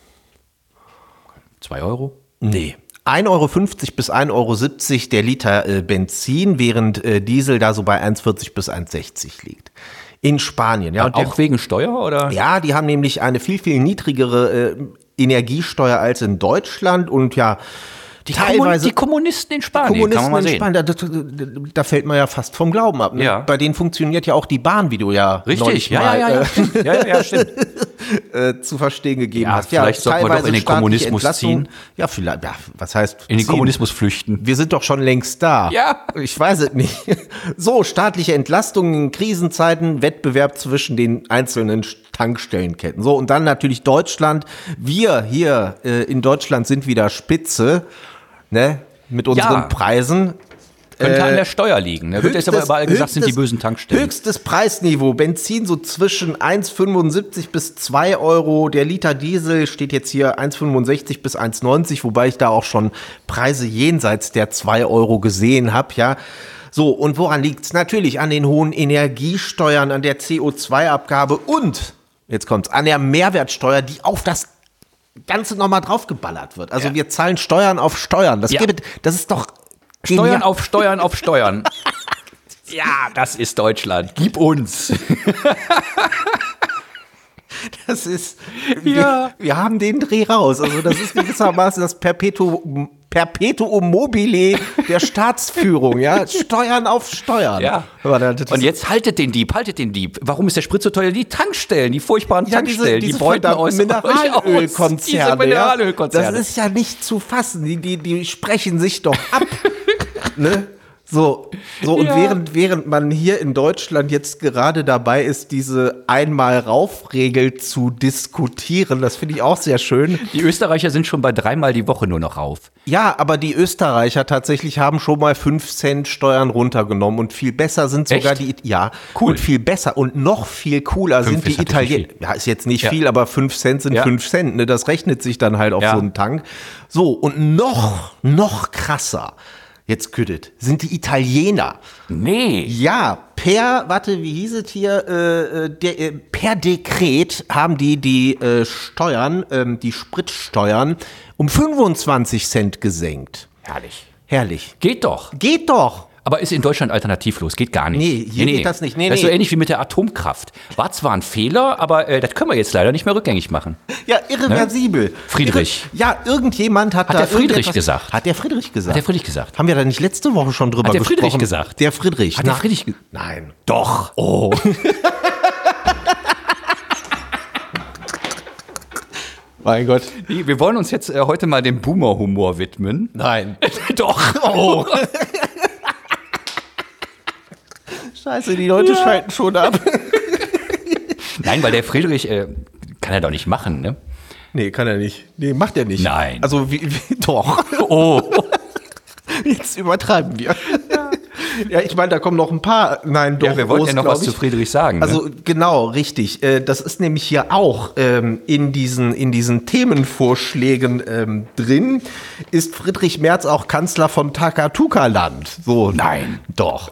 Speaker 2: Zwei Euro?
Speaker 1: Nee. ein Euro fünfzig bis ein Euro siebzig der Liter äh, Benzin, während äh, Diesel da so bei eins vierzig bis eins sechzig liegt. In Spanien. Ja, und der,
Speaker 2: Auch wegen Steuer oder?
Speaker 1: ja, die haben nämlich eine viel, viel niedrigere äh, Energiesteuer als in Deutschland und ja,
Speaker 2: Die,
Speaker 1: teilweise
Speaker 2: Kommun die Kommunisten in Spanien,
Speaker 1: Kommunisten
Speaker 2: kann man mal
Speaker 1: in
Speaker 2: sehen.
Speaker 1: Spanien, da, da, da fällt man ja fast vom Glauben ab. Ne?
Speaker 2: Ja.
Speaker 1: Bei denen funktioniert ja auch die Bahn, wie du ja
Speaker 2: Richtig,
Speaker 1: neulich
Speaker 2: ja,
Speaker 1: mal
Speaker 2: ja, ja, ja, stimmt. ja, ja, ja, stimmt.
Speaker 1: äh, äh, zu verstehen gegeben
Speaker 2: Ja,
Speaker 1: hast.
Speaker 2: vielleicht sollten wir doch
Speaker 1: teilweise
Speaker 2: in den
Speaker 1: staatliche
Speaker 2: Kommunismus
Speaker 1: Entlassungen.
Speaker 2: ziehen.
Speaker 1: Ja, vielleicht, ja, was heißt
Speaker 2: In den
Speaker 1: ziehen?
Speaker 2: Kommunismus flüchten.
Speaker 1: Wir sind doch schon längst da.
Speaker 2: Ja.
Speaker 1: Ich weiß es nicht. So, staatliche Entlastungen in Krisenzeiten, Wettbewerb zwischen den einzelnen Tankstellenketten. So, und dann natürlich Deutschland. Wir hier äh, in Deutschland sind wieder Spitze, ne, mit unseren
Speaker 2: Ja.
Speaker 1: Preisen.
Speaker 2: Könnte
Speaker 1: Äh,
Speaker 2: an der Steuer liegen. Ne? Wird jetzt aber überall gesagt, sind die bösen Tankstellen.
Speaker 1: Höchstes Preisniveau. Benzin so zwischen eins Komma fünfundsiebzig bis zwei Euro. Der Liter Diesel steht jetzt hier eins Komma fünfundsechzig bis eins Komma neunzig, wobei ich da auch schon Preise jenseits der zwei Euro gesehen habe, ja. So, und woran liegt's? Natürlich an den hohen Energiesteuern, an der C O zwei Abgabe und, jetzt kommt's, an der Mehrwertsteuer, die auf das Ganze nochmal draufgeballert wird. Also
Speaker 2: Ja.
Speaker 1: wir zahlen Steuern auf Steuern. Das,
Speaker 2: Ja.
Speaker 1: gibt, das ist doch
Speaker 2: Steuern
Speaker 1: genial.
Speaker 2: auf Steuern auf Steuern. Ja, das ist Deutschland. Gib uns.
Speaker 1: Das ist,
Speaker 2: Ja.
Speaker 1: wir, wir haben den Dreh raus. Also das ist gewissermaßen das Perpetuum Perpetuum mobile der Staatsführung, ja, Steuern auf Steuern.
Speaker 2: Ja.
Speaker 1: Aber das ist-
Speaker 2: Und jetzt haltet den Dieb, haltet den Dieb. Warum ist der Sprit so teuer? Die Tankstellen, die furchtbaren
Speaker 1: ja, diese,
Speaker 2: Tankstellen,
Speaker 1: diese
Speaker 2: die beuten
Speaker 1: verdammten
Speaker 2: aus
Speaker 1: Mineralölkonzerne.
Speaker 2: Diese
Speaker 1: Ja,
Speaker 2: Mineralölkonzerne.
Speaker 1: das ist ja nicht zu fassen. Die, die, die sprechen sich doch ab. Ne? So, so und
Speaker 2: Ja.
Speaker 1: während, während man hier in Deutschland jetzt gerade dabei ist, diese Einmal-Rauf-Regel zu diskutieren, das finde ich auch sehr schön.
Speaker 2: Die Österreicher sind schon bei dreimal die Woche nur noch rauf.
Speaker 1: Ja, aber die Österreicher tatsächlich haben schon mal fünf Cent Steuern runtergenommen und viel besser sind sogar
Speaker 2: Echt?
Speaker 1: die, ja,
Speaker 2: Cool.
Speaker 1: und viel besser und noch viel cooler
Speaker 2: Fünf
Speaker 1: sind die
Speaker 2: ist natürlich
Speaker 1: Italiener.
Speaker 2: nicht viel.
Speaker 1: Ja, ist jetzt nicht
Speaker 2: Ja.
Speaker 1: viel, aber fünf Cent sind
Speaker 2: Ja.
Speaker 1: fünf Cent, ne? Das rechnet sich dann halt auf
Speaker 2: Ja.
Speaker 1: so einen Tank. So, und noch, noch krasser, jetzt küttet, sind die Italiener.
Speaker 2: Nee.
Speaker 1: Ja, per, warte, wie hieß es hier, äh, äh, der, äh, per Dekret haben die die äh, Steuern, ähm, die Spritsteuern um fünfundzwanzig Cent gesenkt.
Speaker 2: Herrlich.
Speaker 1: Herrlich.
Speaker 2: Geht doch.
Speaker 1: Geht doch.
Speaker 2: Aber ist in Deutschland alternativlos, geht gar nicht.
Speaker 1: Nee, hier geht das nicht. Nee,
Speaker 2: das ist
Speaker 1: nee.
Speaker 2: so ähnlich wie mit der Atomkraft. War zwar ein Fehler, aber äh, das können wir jetzt leider nicht mehr rückgängig machen.
Speaker 1: Ja, irreversibel.
Speaker 2: Ne? Friedrich.
Speaker 1: Irre, ja, irgendjemand hat,
Speaker 2: Hat
Speaker 1: da
Speaker 2: der Friedrich
Speaker 1: irgendetwas-
Speaker 2: gesagt.
Speaker 1: Hat der Friedrich gesagt.
Speaker 2: Hat der Friedrich gesagt.
Speaker 1: Haben wir da nicht letzte Woche schon drüber
Speaker 2: Hat der
Speaker 1: gesprochen?
Speaker 2: Friedrich gesagt.
Speaker 1: Der Friedrich.
Speaker 2: Hat der
Speaker 1: Na-
Speaker 2: Friedrich ge-
Speaker 1: Nein.
Speaker 2: Doch. Oh.
Speaker 1: Mein Gott.
Speaker 2: Wir wollen uns jetzt äh, heute mal dem Boomer-Humor widmen.
Speaker 1: Nein.
Speaker 2: Doch. Oh.
Speaker 1: Scheiße, die Leute schalten schon ab.
Speaker 2: Nein, weil der Friedrich äh, kann er doch nicht machen, ne?
Speaker 1: Nee, kann er nicht. Nee, macht er nicht.
Speaker 2: Nein.
Speaker 1: Also, wie, wie doch.
Speaker 2: Oh.
Speaker 1: Jetzt übertreiben wir. Ja, ich meine, da kommen noch ein paar. Nein, doch.
Speaker 2: Ja, wir wollten ja noch
Speaker 1: glaub
Speaker 2: was
Speaker 1: ich.
Speaker 2: zu Friedrich sagen. Ne?
Speaker 1: Also genau, richtig. Äh, Das ist nämlich hier auch ähm, in diesen, in diesen Themenvorschlägen ähm, drin. Ist Friedrich Merz auch Kanzler von Takatuka-Land? So,
Speaker 2: Nein.
Speaker 1: Doch.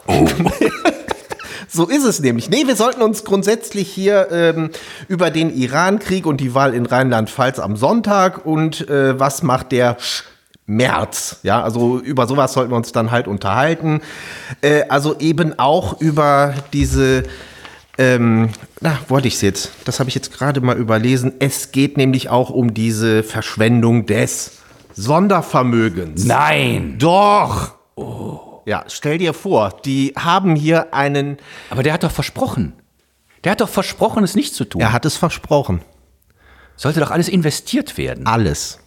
Speaker 1: So ist es nämlich. Nee, wir sollten uns grundsätzlich hier ähm, über den Iran-Krieg und die Wahl in Rheinland-Pfalz am Sonntag und äh, was macht der Sch März, ja, also über sowas sollten wir uns dann halt unterhalten. Äh, also eben auch über diese, ähm, na, wollte ich es jetzt, das habe ich jetzt gerade mal überlesen. Es geht nämlich auch um diese Verschwendung des Sondervermögens.
Speaker 2: Nein.
Speaker 1: Doch. Ja, stell dir vor, die haben hier einen,
Speaker 2: Aber der hat doch versprochen. Der hat doch versprochen, es nicht zu tun.
Speaker 1: er hat es versprochen,
Speaker 2: Sollte doch alles investiert werden.
Speaker 1: alles.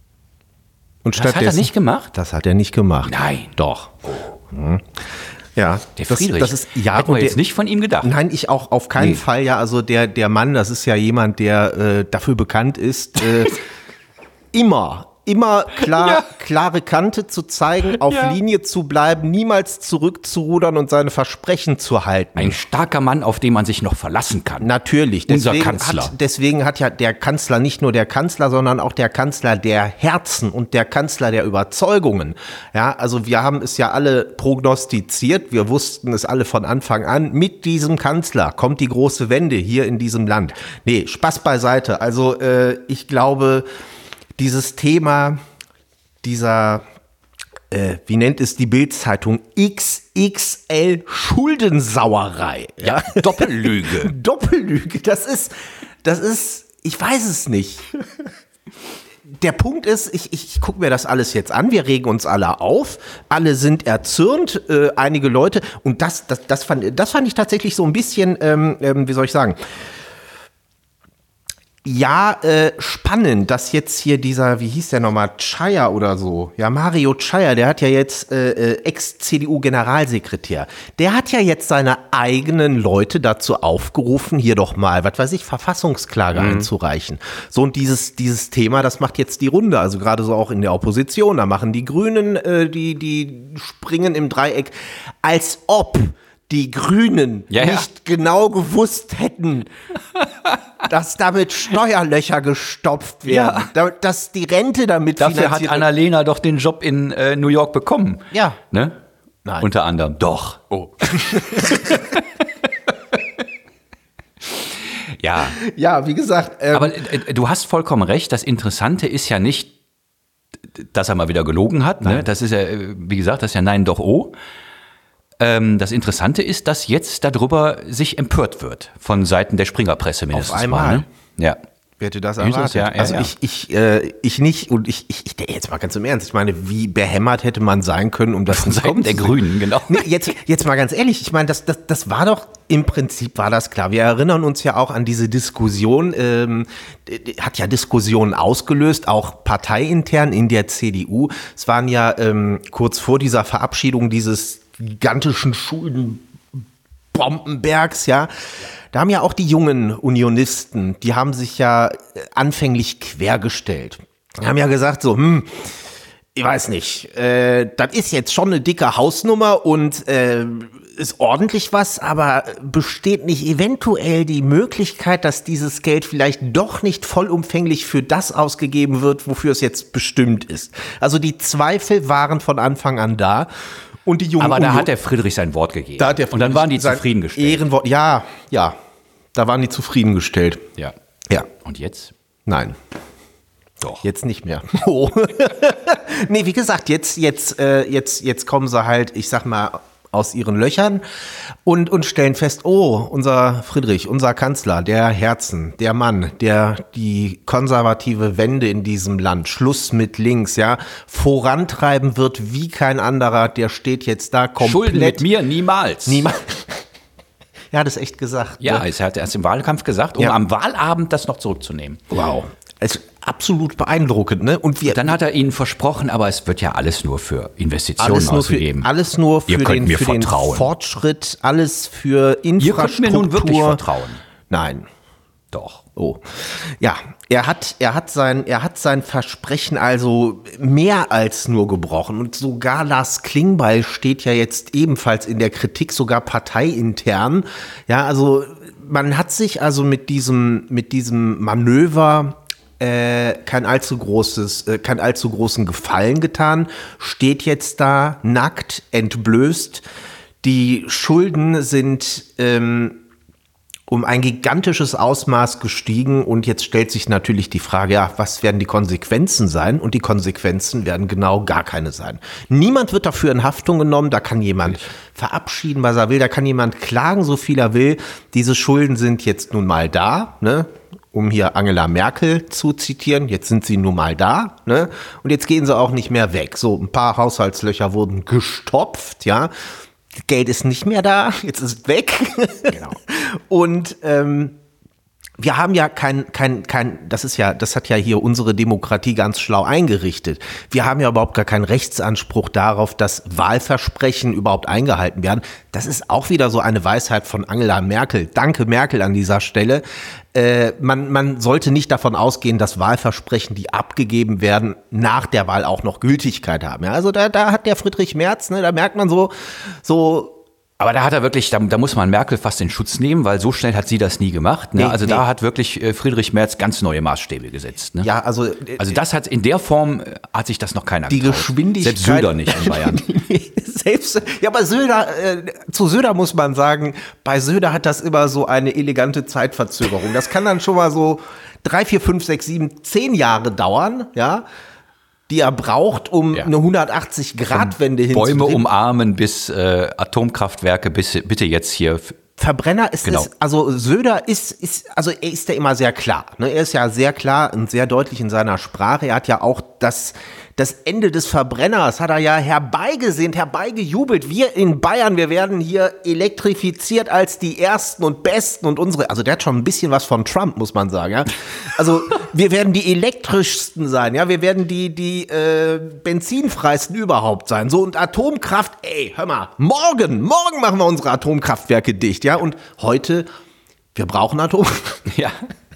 Speaker 1: Und
Speaker 2: Das hat er
Speaker 1: stattdessen-
Speaker 2: nicht gemacht?
Speaker 1: Das hat er nicht gemacht.
Speaker 2: Nein.
Speaker 1: Doch. Mhm. Ja,
Speaker 2: Der
Speaker 1: das,
Speaker 2: Friedrich.
Speaker 1: das ist ja
Speaker 2: Hätten wir
Speaker 1: und
Speaker 2: jetzt
Speaker 1: der,
Speaker 2: nicht von ihm gedacht.
Speaker 1: Nein, ich auch auf keinen
Speaker 2: Nee.
Speaker 1: Fall. Ja, also der der Mann, das ist ja jemand, der äh, dafür bekannt ist, äh, immer immer klar
Speaker 2: Ja.
Speaker 1: klare Kante zu zeigen, auf
Speaker 2: Ja.
Speaker 1: Linie zu bleiben, niemals zurückzurudern und seine Versprechen zu halten.
Speaker 2: Ein starker Mann, auf den man sich noch verlassen kann.
Speaker 1: Natürlich.
Speaker 2: Unser
Speaker 1: Deswegen
Speaker 2: Kanzler.
Speaker 1: Hat, deswegen hat ja der Kanzler nicht nur der Kanzler, sondern auch der Kanzler der Herzen und der Kanzler der Überzeugungen. Ja, also wir haben es ja alle prognostiziert. Wir wussten es alle von Anfang an. Mit diesem Kanzler kommt die große Wende hier in diesem Land. Nee, Spaß beiseite. Also äh, ich glaube, dieses Thema dieser Äh, wie nennt es die Bild-Zeitung, X X L Schuldensauerei.
Speaker 2: Ja, Doppellüge.
Speaker 1: Doppellüge, das ist, das ist, ich weiß es nicht. Der Punkt ist, ich, ich, ich gucke mir das alles jetzt an, wir regen uns alle auf, alle sind erzürnt, äh, einige Leute, und das, das, das, fand, das fand ich tatsächlich so ein bisschen, ähm, ähm, wie soll ich sagen, ja, äh, spannend, dass jetzt hier dieser, wie hieß der nochmal, Chaya oder so, ja, Mario Chaya, der hat ja jetzt äh, äh, Ex-C D U-Generalsekretär, der hat ja jetzt seine eigenen Leute dazu aufgerufen, hier doch mal, was weiß ich, Verfassungsklage
Speaker 2: Mhm.
Speaker 1: einzureichen. So, und dieses, dieses Thema, das macht jetzt die Runde, also gerade so auch in der Opposition, da machen die Grünen, äh, die, die springen im Dreieck, als ob die Grünen
Speaker 2: Ja, ja.
Speaker 1: nicht genau gewusst hätten, dass damit Steuerlöcher gestopft werden, da- dass die Rente damit
Speaker 2: Dafür hat
Speaker 1: finanziert
Speaker 2: Annalena doch den Job in äh, New York bekommen.
Speaker 1: Ja.
Speaker 2: Ne?
Speaker 1: Nein.
Speaker 2: Unter anderem. Doch. Oh. Ja,
Speaker 1: Ja, wie gesagt, ähm,
Speaker 2: aber äh, du hast vollkommen recht. Das Interessante ist ja nicht, dass er mal wieder gelogen hat. Ne? Das ist ja, äh, wie gesagt, das ist ja Nein, doch, oh. Ähm, das Interessante ist, dass jetzt darüber sich empört wird von Seiten der Springerpresse mindestens
Speaker 1: Auf einmal.
Speaker 2: mal. Ne? Ja.
Speaker 1: Wer hätte das
Speaker 2: Jesus,
Speaker 1: erwartet?
Speaker 2: ja, ja,
Speaker 1: also
Speaker 2: ja.
Speaker 1: ich, ich, äh, ich nicht und ich, ich, ich denke jetzt mal ganz im Ernst. Ich meine, wie behämmert hätte man sein können, um das
Speaker 2: Von Seiten der Grünen, genau.
Speaker 1: Nee, jetzt, jetzt mal ganz ehrlich, ich meine, das, das, das war doch, im Prinzip war das klar. Wir erinnern uns ja auch an diese Diskussion, ähm, hat ja Diskussionen ausgelöst, auch parteiintern in der C D U. Es waren ja ähm, kurz vor dieser Verabschiedung dieses gigantischen Schuldenbombenbergs, ja. Da haben ja auch die jungen Unionisten, die haben sich ja anfänglich quergestellt. Die haben ja gesagt so, hm, ich weiß nicht, äh, das ist jetzt schon eine dicke Hausnummer und äh, ist ordentlich was, aber besteht nicht eventuell die Möglichkeit, dass dieses Geld vielleicht doch nicht vollumfänglich für das ausgegeben wird, wofür es jetzt bestimmt ist? Also die Zweifel waren von Anfang an da. Und die jungen
Speaker 2: Aber da
Speaker 1: Union-
Speaker 2: hat der Friedrich sein Wort gegeben.
Speaker 1: Da hat der
Speaker 2: und dann waren die
Speaker 1: sein
Speaker 2: zufriedengestellt.
Speaker 1: Ehrenwort, ja, ja, da waren die zufriedengestellt.
Speaker 2: Ja.
Speaker 1: Ja,
Speaker 2: Und jetzt?
Speaker 1: nein,
Speaker 2: Doch.
Speaker 1: jetzt nicht mehr. Oh. Nee, wie gesagt, jetzt, jetzt, äh, jetzt, jetzt kommen sie halt, ich sag mal, aus ihren Löchern und, und stellen fest, oh, unser Friedrich, unser Kanzler, der Herzen, der Mann, der die konservative Wende in diesem Land, Schluss mit links, ja, vorantreiben wird wie kein anderer, der steht jetzt da komplett.
Speaker 2: Schulden mit mir niemals.
Speaker 1: Niemand. Er hat es echt gesagt.
Speaker 2: Ja,
Speaker 1: ne?
Speaker 2: es hat er erst im Wahlkampf gesagt, um
Speaker 1: Ja.
Speaker 2: am Wahlabend das noch zurückzunehmen.
Speaker 1: Wow. Es ist absolut beeindruckend, ne? Und wir
Speaker 2: Dann hat er ihnen versprochen, aber es wird ja alles nur für Investitionen
Speaker 1: alles nur für,
Speaker 2: ausgegeben.
Speaker 1: alles nur für,
Speaker 2: Ihr könnt
Speaker 1: den,
Speaker 2: mir
Speaker 1: für den
Speaker 2: vertrauen.
Speaker 1: Fortschritt, alles für
Speaker 2: Ihr
Speaker 1: Infrastruktur.
Speaker 2: könnt mir nun wirklich vertrauen.
Speaker 1: Nein.
Speaker 2: Doch.
Speaker 1: Oh. Ja, er hat, er hat sein, er hat sein Versprechen also mehr als nur gebrochen. Und sogar Lars Klingbeil steht ja jetzt ebenfalls in der Kritik, sogar parteiintern. Ja, also man hat sich also mit diesem, mit diesem Manöver äh, kein allzu großes, äh, kein allzu großen Gefallen getan, steht jetzt da nackt, entblößt. Die Schulden sind ähm, um ein gigantisches Ausmaß gestiegen und jetzt stellt sich natürlich die Frage, ja, was werden die Konsequenzen sein? Und die Konsequenzen werden genau gar keine sein. Niemand wird dafür in Haftung genommen, da kann jemand verabschieden, was er will, da kann jemand klagen, so viel er will. Diese Schulden sind jetzt nun mal da, ne? Um hier Angela Merkel zu zitieren, jetzt sind sie nun mal da, ne? Und jetzt gehen sie auch nicht mehr weg. So, ein paar Haushaltslöcher wurden gestopft, ja. Geld ist nicht mehr da, jetzt ist es weg. Genau. Und ähm, wir haben ja kein, kein, kein, das ist ja, das hat ja hier unsere Demokratie ganz schlau eingerichtet. Wir haben ja überhaupt gar keinen Rechtsanspruch darauf, dass Wahlversprechen überhaupt eingehalten werden. Das ist auch wieder so eine Weisheit von Angela Merkel. Danke Merkel an dieser Stelle. Äh, man, man sollte nicht davon ausgehen, dass Wahlversprechen, die abgegeben werden, nach der Wahl auch noch Gültigkeit haben. Ja, also da, da hat der Friedrich Merz, ne, da merkt man so, so,
Speaker 2: Aber da hat er wirklich, da, da muss man Merkel fast in Schutz nehmen, weil so schnell hat sie das nie gemacht. Ne?
Speaker 1: Nee,
Speaker 2: also
Speaker 1: nee.
Speaker 2: da hat wirklich äh, Friedrich Merz ganz neue Maßstäbe gesetzt. Ne?
Speaker 1: ja, also,
Speaker 2: Also das hat in der Form äh, hat sich das noch keiner
Speaker 1: die
Speaker 2: getraut.
Speaker 1: Geschwindigkeit.
Speaker 2: Selbst Söder nicht in Bayern.
Speaker 1: Selbst, ja, bei Söder, äh, zu Söder muss man sagen, bei Söder hat das immer so eine elegante Zeitverzögerung. Das kann dann schon mal so drei, vier, fünf, sechs, sieben, zehn Jahre dauern, ja, die er braucht, um
Speaker 2: Ja.
Speaker 1: eine hundertachtzig-Grad-Wende hinzukriegen.
Speaker 2: Bäume umarmen bis äh, Atomkraftwerke, bis bitte jetzt hier.
Speaker 1: Verbrenner ist
Speaker 2: Genau.
Speaker 1: es, also Söder ist, ist, also er ist ja immer sehr klar. Ne? Er ist ja sehr klar und sehr deutlich in seiner Sprache. Er hat ja auch das, das Ende des Verbrenners hat er ja herbeigesehnt, herbeigejubelt. Wir in Bayern, wir werden hier elektrifiziert als die Ersten und Besten und unsere, also der hat schon ein bisschen was von Trump, muss man sagen. Ja? Also wir werden die elektrischsten sein, ja, wir werden die, die äh, benzinfreisten überhaupt sein. So, und Atomkraft, ey, hör mal, morgen, morgen machen wir unsere Atomkraftwerke dicht. Ja, und heute, wir brauchen Atom.
Speaker 2: Ja.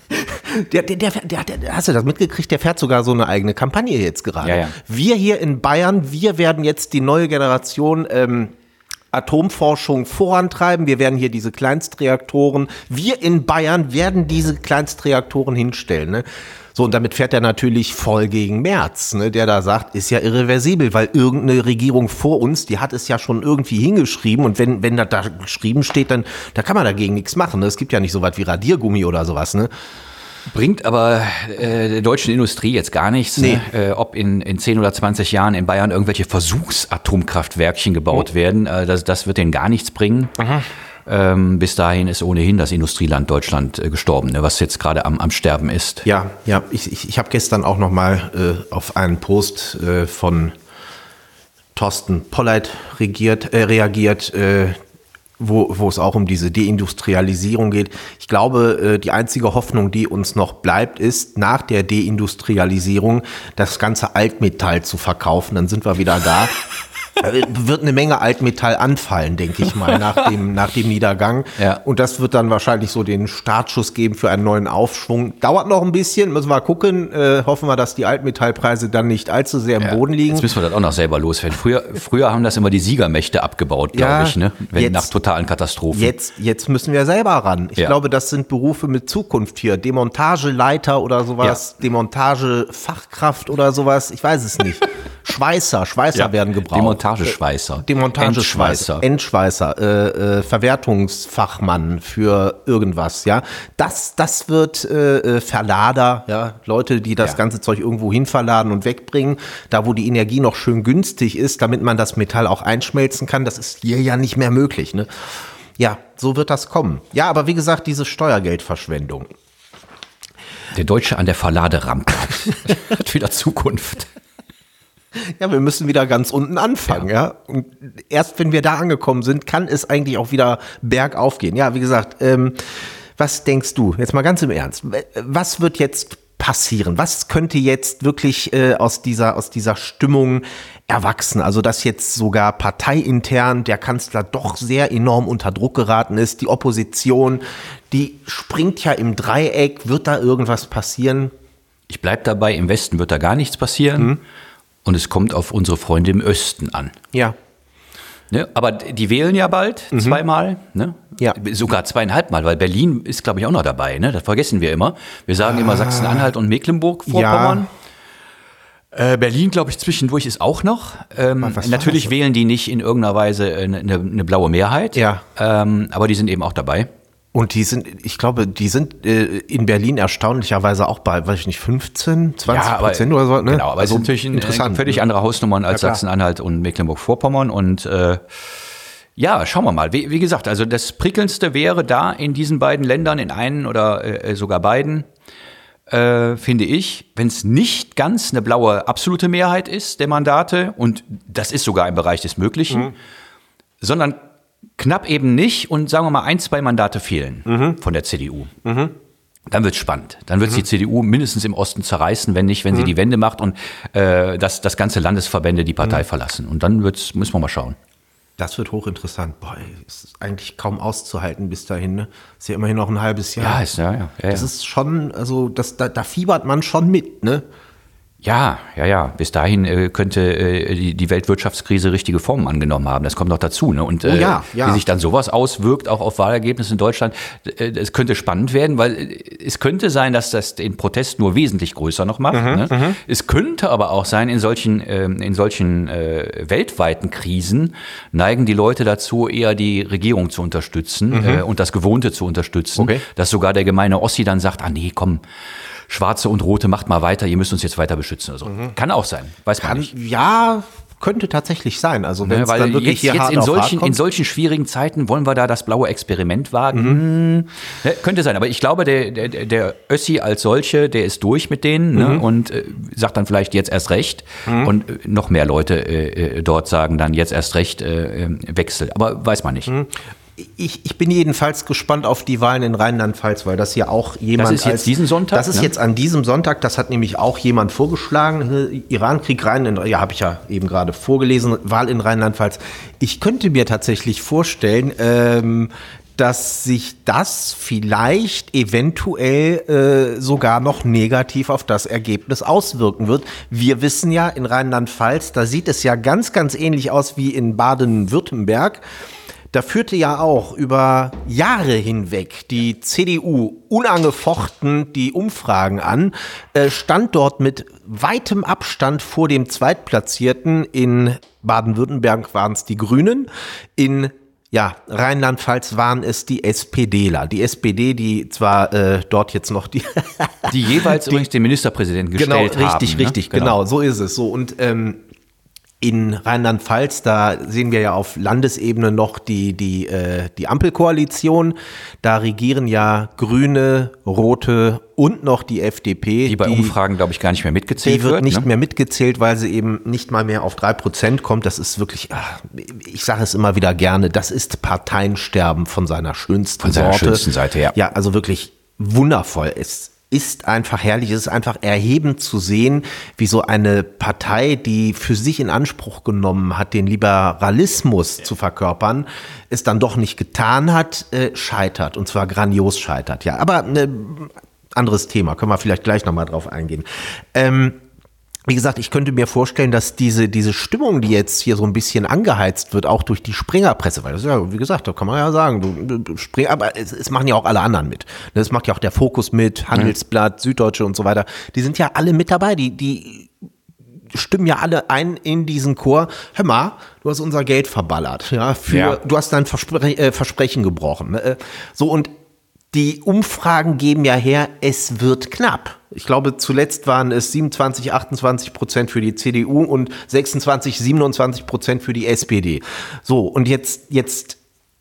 Speaker 1: Der, der, der, der, der, hast du das mitgekriegt? Der fährt sogar so eine eigene Kampagne jetzt gerade.
Speaker 2: Ja, ja.
Speaker 1: Wir hier in Bayern, wir werden jetzt die neue Generation ähm, Atomforschung vorantreiben. Wir werden hier diese Kleinstreaktoren, wir in Bayern werden diese Kleinstreaktoren hinstellen. Ne? So, und damit fährt er natürlich voll gegen Merz, ne, der da sagt, ist ja irreversibel, weil irgendeine Regierung vor uns, die hat es ja schon irgendwie hingeschrieben und wenn, wenn das da geschrieben steht, dann da kann man dagegen nichts machen. Ne? Es gibt ja nicht so was wie Radiergummi oder sowas, ne?
Speaker 2: Bringt aber äh, der deutschen Industrie jetzt gar nichts,
Speaker 1: Nee.
Speaker 2: ne? äh, ob in, in zehn oder zwanzig Jahren in Bayern irgendwelche Versuchsatomkraftwerkchen gebaut
Speaker 1: Mhm.
Speaker 2: werden. Äh, das, das wird denen gar nichts bringen. Ähm, bis dahin ist ohnehin das Industrieland Deutschland äh, gestorben, ne, was jetzt gerade am, am Sterben ist.
Speaker 1: Ja, ja, ich, ich, ich habe gestern auch noch mal äh, auf einen Post äh, von Thorsten Polleit regiert, äh, reagiert, äh, wo, wo es auch um diese Deindustrialisierung geht. Ich glaube, die einzige Hoffnung, die uns noch bleibt, ist, nach der Deindustrialisierung das ganze Altmetall zu verkaufen. Dann sind wir wieder da. Wird eine Menge Altmetall anfallen, denke ich mal, nach dem, nach dem Niedergang.
Speaker 2: Ja.
Speaker 1: Und das wird dann wahrscheinlich so den Startschuss geben für einen neuen Aufschwung. Dauert noch ein bisschen, müssen wir gucken. Äh, hoffen wir, dass die Altmetallpreise dann nicht allzu sehr im
Speaker 2: Ja,
Speaker 1: Boden liegen.
Speaker 2: Jetzt müssen wir das auch noch selber loswerden. Früher, früher haben das immer die Siegermächte abgebaut, glaube
Speaker 1: Ja,
Speaker 2: ich, ne? Wenn,
Speaker 1: jetzt-
Speaker 2: nach totalen Katastrophen.
Speaker 1: Jetzt, jetzt müssen wir selber ran. Ich
Speaker 2: Ja.
Speaker 1: glaube, das sind Berufe mit Zukunft hier. Demontageleiter oder sowas, Demontagefachkraft oder sowas, ich weiß es nicht. Schweißer, Schweißer
Speaker 2: Ja.
Speaker 1: werden gebraucht.
Speaker 2: Demontageschweißer.
Speaker 1: Demontageschweißer, Endschweißer, äh, äh, Verwertungsfachmann für irgendwas, ja. Das, das wird äh, äh, Verlader, ja, Leute, die das
Speaker 2: Ja.
Speaker 1: ganze Zeug irgendwo hin verladen und wegbringen, da wo die Energie noch schön günstig ist, damit man das Metall auch einschmelzen kann. Das ist hier ja nicht mehr möglich, ne? Ja, so wird das kommen. Ja, aber wie gesagt, diese Steuergeldverschwendung.
Speaker 2: Der Deutsche an der Verladerampe hat wieder Zukunft.
Speaker 1: Ja, wir müssen wieder ganz unten anfangen, ja. Und erst wenn wir da angekommen sind, kann es eigentlich auch wieder bergauf gehen. Ja, wie gesagt, ähm, was denkst du, jetzt mal ganz im Ernst, was wird jetzt passieren? Was könnte jetzt wirklich äh, aus dieser, aus dieser Stimmung erwachsen? Also, dass jetzt sogar parteiintern der Kanzler doch sehr enorm unter Druck geraten ist, die Opposition, die springt ja im Dreieck, wird da irgendwas passieren?
Speaker 2: Ich bleib dabei, im Westen wird da gar nichts passieren.
Speaker 1: Mhm.
Speaker 2: Und es kommt auf unsere Freunde im Osten an.
Speaker 1: Ja.
Speaker 2: Ne? Aber die wählen ja bald zweimal, ne?
Speaker 1: Ja.
Speaker 2: Sogar zweieinhalb Mal, weil Berlin ist, glaube ich, auch noch dabei. Ne? Das vergessen wir immer. Wir sagen immer Sachsen-Anhalt und Mecklenburg-Vorpommern. Äh, Berlin, glaube ich, zwischendurch ist auch noch. Ähm,
Speaker 1: Was war
Speaker 2: natürlich
Speaker 1: das?
Speaker 2: wählen die nicht in irgendeiner Weise eine, eine, eine blaue Mehrheit.
Speaker 1: Ja.
Speaker 2: Ähm, aber die sind eben auch dabei.
Speaker 1: Und die sind, ich glaube, die sind äh, in Berlin erstaunlicherweise auch bei, weiß ich nicht, fünfzehn, zwanzig Prozent oder so. Ne?
Speaker 2: Genau, aber
Speaker 1: also
Speaker 2: es ist natürlich ein,
Speaker 1: interessant.
Speaker 2: äh, völlig andere Hausnummern als
Speaker 1: Ja, klar.
Speaker 2: Sachsen-Anhalt und Mecklenburg-Vorpommern. Und äh, ja, schauen wir mal. Wie, wie gesagt, also das Prickelndste wäre da in diesen beiden Ländern, in einen oder äh, sogar beiden, äh, finde ich, wenn es nicht ganz eine blaue absolute Mehrheit ist der Mandate, und das ist sogar im Bereich des Möglichen,
Speaker 1: Mhm.
Speaker 2: sondern knapp eben nicht und sagen wir mal ein, zwei Mandate fehlen
Speaker 1: Mhm.
Speaker 2: von der C D U. Dann wird's spannend. Dann wird die C D U mindestens im Osten zerreißen, wenn nicht, wenn sie die Wende macht und äh, dass das ganze Landesverbände die Partei verlassen. Und dann wird's, müssen wir mal schauen.
Speaker 1: Das wird hochinteressant. Boah, ey, es ist eigentlich kaum auszuhalten bis dahin. Ne? Ist ja immerhin noch ein halbes Jahr.
Speaker 2: ist ja, ja, ja.
Speaker 1: Das ist schon, also das, da, da fiebert man schon mit, ne?
Speaker 2: Ja, ja, ja. Bis dahin äh, könnte äh, die, die Weltwirtschaftskrise richtige Formen angenommen haben. Das kommt noch dazu. Ne? Und äh,
Speaker 1: Oh ja, ja.
Speaker 2: wie sich dann sowas auswirkt, auch auf Wahlergebnisse in Deutschland, äh, es könnte spannend werden, weil äh, es könnte sein, dass das den Protest nur wesentlich größer noch macht.
Speaker 1: Mhm,
Speaker 2: Ne? Es könnte aber auch sein, in solchen, äh, in solchen äh, weltweiten Krisen neigen die Leute dazu, eher die Regierung zu unterstützen äh, und das Gewohnte zu unterstützen.
Speaker 1: Mhm. Okay.
Speaker 2: Dass sogar der gemeine Ossi dann sagt, ah nee, komm, Schwarze und Rote, macht mal weiter, ihr müsst uns jetzt weiter beschützen. Also, Kann auch sein, weiß man
Speaker 1: Kann,
Speaker 2: nicht.
Speaker 1: ja, könnte tatsächlich sein. Also wenn
Speaker 2: Ne,
Speaker 1: es
Speaker 2: weil
Speaker 1: dann wirklich
Speaker 2: jetzt,
Speaker 1: hier
Speaker 2: jetzt
Speaker 1: hart
Speaker 2: in,
Speaker 1: auf hart
Speaker 2: solchen, in
Speaker 1: kommt.
Speaker 2: solchen schwierigen Zeiten wollen wir da das blaue Experiment wagen. Hm, ne, könnte sein, aber ich glaube, der, der, der Össi als solche, der ist durch mit denen ne, und äh, sagt dann vielleicht jetzt erst recht. Und äh, noch mehr Leute äh, äh, dort sagen dann jetzt erst recht äh, äh, Wechsel. Aber weiß man nicht.
Speaker 1: Ich, ich bin jedenfalls gespannt auf die Wahlen in Rheinland-Pfalz, weil das ja auch jemand.
Speaker 2: Das ist jetzt
Speaker 1: als,
Speaker 2: diesen Sonntag,
Speaker 1: Das ist
Speaker 2: ne?
Speaker 1: jetzt an diesem Sonntag, das hat nämlich auch jemand vorgeschlagen. Irankrieg rein, in, ja, habe ich ja eben gerade vorgelesen, Wahl in Rheinland-Pfalz. Ich könnte mir tatsächlich vorstellen, ähm, dass sich das vielleicht eventuell äh, sogar noch negativ auf das Ergebnis auswirken wird. Wir wissen ja, in Rheinland-Pfalz, da sieht es ja ganz, ganz ähnlich aus wie in Baden-Württemberg. Da führte ja auch über Jahre hinweg die C D U unangefochten die Umfragen an, äh, stand dort mit weitem Abstand vor dem Zweitplatzierten. In Baden-Württemberg waren es die Grünen, in ja, Rheinland-Pfalz waren es die SPDler. Die S P D, die zwar äh, dort jetzt noch die
Speaker 2: Die jeweils übrigens den Ministerpräsidenten
Speaker 1: genau,
Speaker 2: gestellt haben.
Speaker 1: richtig,
Speaker 2: ne?
Speaker 1: richtig, genau. So ist es. So und ähm, In Rheinland-Pfalz, da sehen wir ja auf Landesebene noch die, die, äh, die Ampelkoalition. Da regieren ja Grüne, Rote und noch die F D P.
Speaker 2: Die bei die, Umfragen, glaube ich, gar nicht mehr mitgezählt wird.
Speaker 1: Die wird nicht
Speaker 2: ne?
Speaker 1: mehr mitgezählt, weil sie eben nicht mal mehr auf drei Prozent kommt. Das ist wirklich, ach, ich sage es immer wieder gerne, das ist Parteiensterben von seiner schönsten
Speaker 2: Von seiner
Speaker 1: Sorte.
Speaker 2: schönsten Seite, ja.
Speaker 1: Ja, also wirklich wundervoll. Es ist einfach herrlich, es ist einfach erhebend zu sehen, wie so eine Partei, die für sich in Anspruch genommen hat, den Liberalismus zu verkörpern, es dann doch nicht getan hat, äh, scheitert, und zwar grandios scheitert. Ja, aber äh, anderes Thema, können wir vielleicht gleich nochmal drauf eingehen. Ähm, Wie gesagt, ich könnte mir vorstellen, dass diese, diese Stimmung, die jetzt hier so ein bisschen angeheizt wird, auch durch die Springerpresse, weil das ist ja, wie gesagt, da kann man ja sagen, du, du Springer, aber es, es machen ja auch alle anderen mit. Das macht ja auch der Fokus mit, Handelsblatt, Süddeutsche und so weiter. Die sind ja alle mit dabei, die, die stimmen ja alle ein in diesen Chor. Hör mal, du hast unser Geld verballert, ja, für,
Speaker 2: ja.
Speaker 1: du hast dein Verspre- äh, Versprechen gebrochen. Ne? So, und die Umfragen geben ja her, es wird knapp. Ich glaube, zuletzt waren es siebenundzwanzig, achtundzwanzig Prozent für die C D U und sechsundzwanzig, siebenundzwanzig Prozent für die S P D. So, und jetzt, jetzt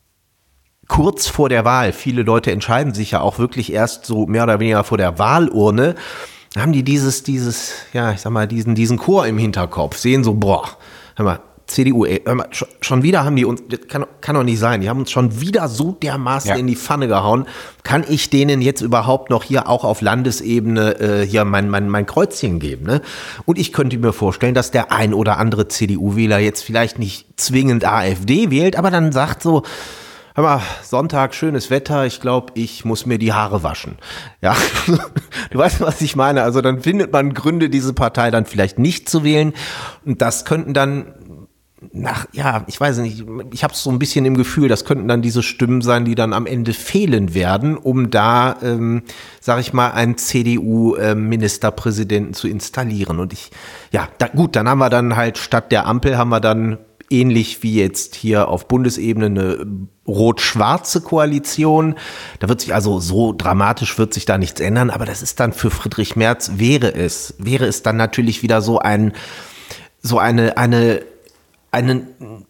Speaker 1: kurz vor der Wahl, viele Leute entscheiden sich ja auch wirklich erst so mehr oder weniger vor der Wahlurne, haben die dieses, dieses, ja, ich sag mal, diesen, diesen Chor im Hinterkopf, sehen so, boah, hör mal, C D U, ey, hör mal, schon, schon wieder haben die uns, das kann, kann doch nicht sein, die haben uns schon wieder so dermaßen ja. in die Pfanne gehauen. Kann ich denen jetzt überhaupt noch hier auch auf Landesebene äh, hier mein, mein, mein Kreuzchen geben? Ne? Und ich könnte mir vorstellen, dass der ein oder andere C D U-Wähler jetzt vielleicht nicht zwingend AfD wählt, aber dann sagt so, hör mal, Sonntag, schönes Wetter, ich glaube, ich muss mir die Haare waschen. Ja, du weißt, was ich meine. Also dann findet man Gründe, diese Partei dann vielleicht nicht zu wählen. Und das könnten dann nach, ja, ich weiß nicht, ich habe so ein bisschen im Gefühl, das könnten dann diese Stimmen sein, die dann am Ende fehlen werden, um da, ähm, sag ich mal, einen C D U-Ministerpräsidenten zu installieren. Und ich, ja, da, gut, dann haben wir dann halt statt der Ampel haben wir dann ähnlich wie jetzt hier auf Bundesebene eine rot-schwarze Koalition. Da wird sich also so dramatisch wird sich da nichts ändern, aber das ist dann für Friedrich Merz wäre es, wäre es dann natürlich wieder so ein, so eine, eine, eine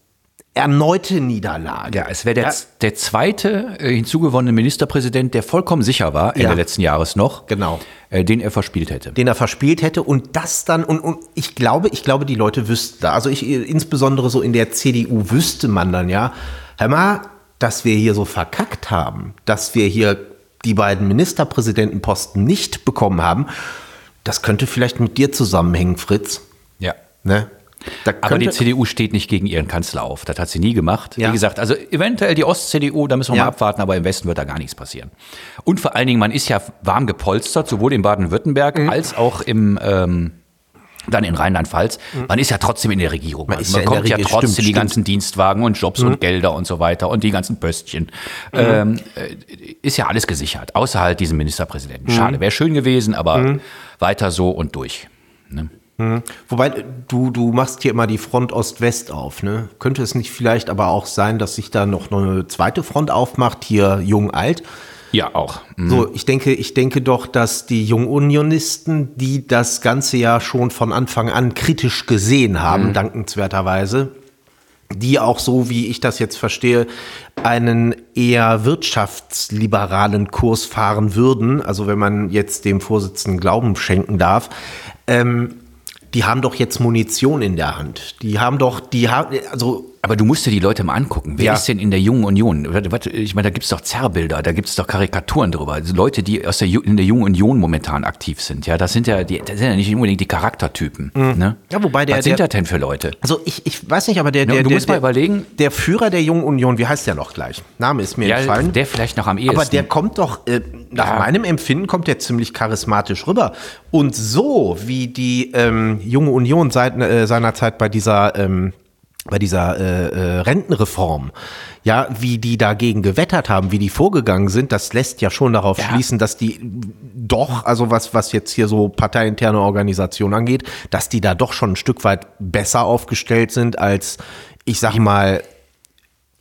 Speaker 1: erneute Niederlage.
Speaker 2: Ja, es wäre der,
Speaker 1: ja.
Speaker 2: der zweite äh, hinzugewonnene Ministerpräsident, der vollkommen sicher war, Ende
Speaker 1: ja.
Speaker 2: letzten Jahres noch,
Speaker 1: genau.
Speaker 2: äh, den er verspielt hätte.
Speaker 1: Den er verspielt hätte und das dann, und, und ich glaube, ich glaube, die Leute wüssten da, also ich, insbesondere so in der C D U wüsste man dann ja, hör mal, dass wir hier so verkackt haben, dass wir hier die beiden Ministerpräsidentenposten nicht bekommen haben, das könnte vielleicht mit dir zusammenhängen, Fritz.
Speaker 2: Ja.
Speaker 1: Ne? Da
Speaker 2: Aber die C D U steht nicht gegen ihren Kanzler auf. Das hat sie nie gemacht.
Speaker 1: Ja.
Speaker 2: Wie gesagt, also eventuell die Ost-C D U, da müssen wir
Speaker 1: ja.
Speaker 2: mal abwarten, aber im Westen wird da gar nichts passieren. Und vor allen Dingen, man ist ja warm gepolstert, sowohl in Baden-Württemberg mhm. als auch im ähm, dann in Rheinland-Pfalz. Mhm. Man ist ja trotzdem in der Regierung.
Speaker 1: Man,
Speaker 2: also
Speaker 1: man
Speaker 2: man kommt
Speaker 1: Regierung,
Speaker 2: ja trotzdem
Speaker 1: stimmt,
Speaker 2: die ganzen
Speaker 1: stimmt.
Speaker 2: Dienstwagen und Jobs mhm. und Gelder und so weiter und die ganzen Pöstchen. Mhm. Ähm, ist ja alles gesichert, außer halt diesen Ministerpräsidenten. Schade, wäre schön gewesen, aber mhm. weiter so und durch. Ne?
Speaker 1: Mhm. Wobei, du, du machst hier immer die Front Ost-West auf, ne? Könnte es nicht vielleicht aber auch sein, dass sich da noch eine zweite Front aufmacht, hier Jung-Alt?
Speaker 2: Ja, auch. Mhm.
Speaker 1: So, ich denke, ich denke doch, dass die Jungunionisten, die das Ganze ja schon von Anfang an kritisch gesehen haben, mhm. dankenswerterweise, die auch so, wie ich das jetzt verstehe, einen eher wirtschaftsliberalen Kurs fahren würden, also wenn man jetzt dem Vorsitzenden Glauben schenken darf, ähm, die haben doch jetzt Munition in der Hand. Die haben doch, die haben, also.
Speaker 2: Aber du musst dir die Leute mal angucken. Wer
Speaker 1: ja.
Speaker 2: ist denn in der Jungen Union? Ich meine, da gibt's doch Zerrbilder, da gibt's doch Karikaturen drüber. Also Leute, die aus der in der Jungen Union momentan aktiv sind, ja, das sind ja, die, das sind ja nicht unbedingt die Charaktertypen. Mhm. Ne?
Speaker 1: Ja, wobei der,
Speaker 2: was sind
Speaker 1: der,
Speaker 2: das denn für Leute?
Speaker 1: Also ich, ich weiß nicht, aber der,
Speaker 2: ja,
Speaker 1: der,
Speaker 2: du
Speaker 1: der,
Speaker 2: musst mal
Speaker 1: der,
Speaker 2: überlegen,
Speaker 1: der Führer der Jungen Union, wie heißt der noch gleich? Name ist mir
Speaker 2: ja,
Speaker 1: entfallen.
Speaker 2: Der vielleicht noch am ehesten.
Speaker 1: Aber der kommt doch, äh, nach ja. meinem Empfinden kommt der ziemlich charismatisch rüber. Und so wie die ähm, Junge Union seit äh, seiner Zeit bei dieser ähm, bei dieser äh, äh, Rentenreform, ja, wie die dagegen gewettert haben, wie die vorgegangen sind, das lässt ja schon darauf ja. schließen, dass die doch, also was was jetzt hier so parteiinterne Organisation angeht, dass die da doch schon ein Stück weit besser aufgestellt sind als, ich sag mal,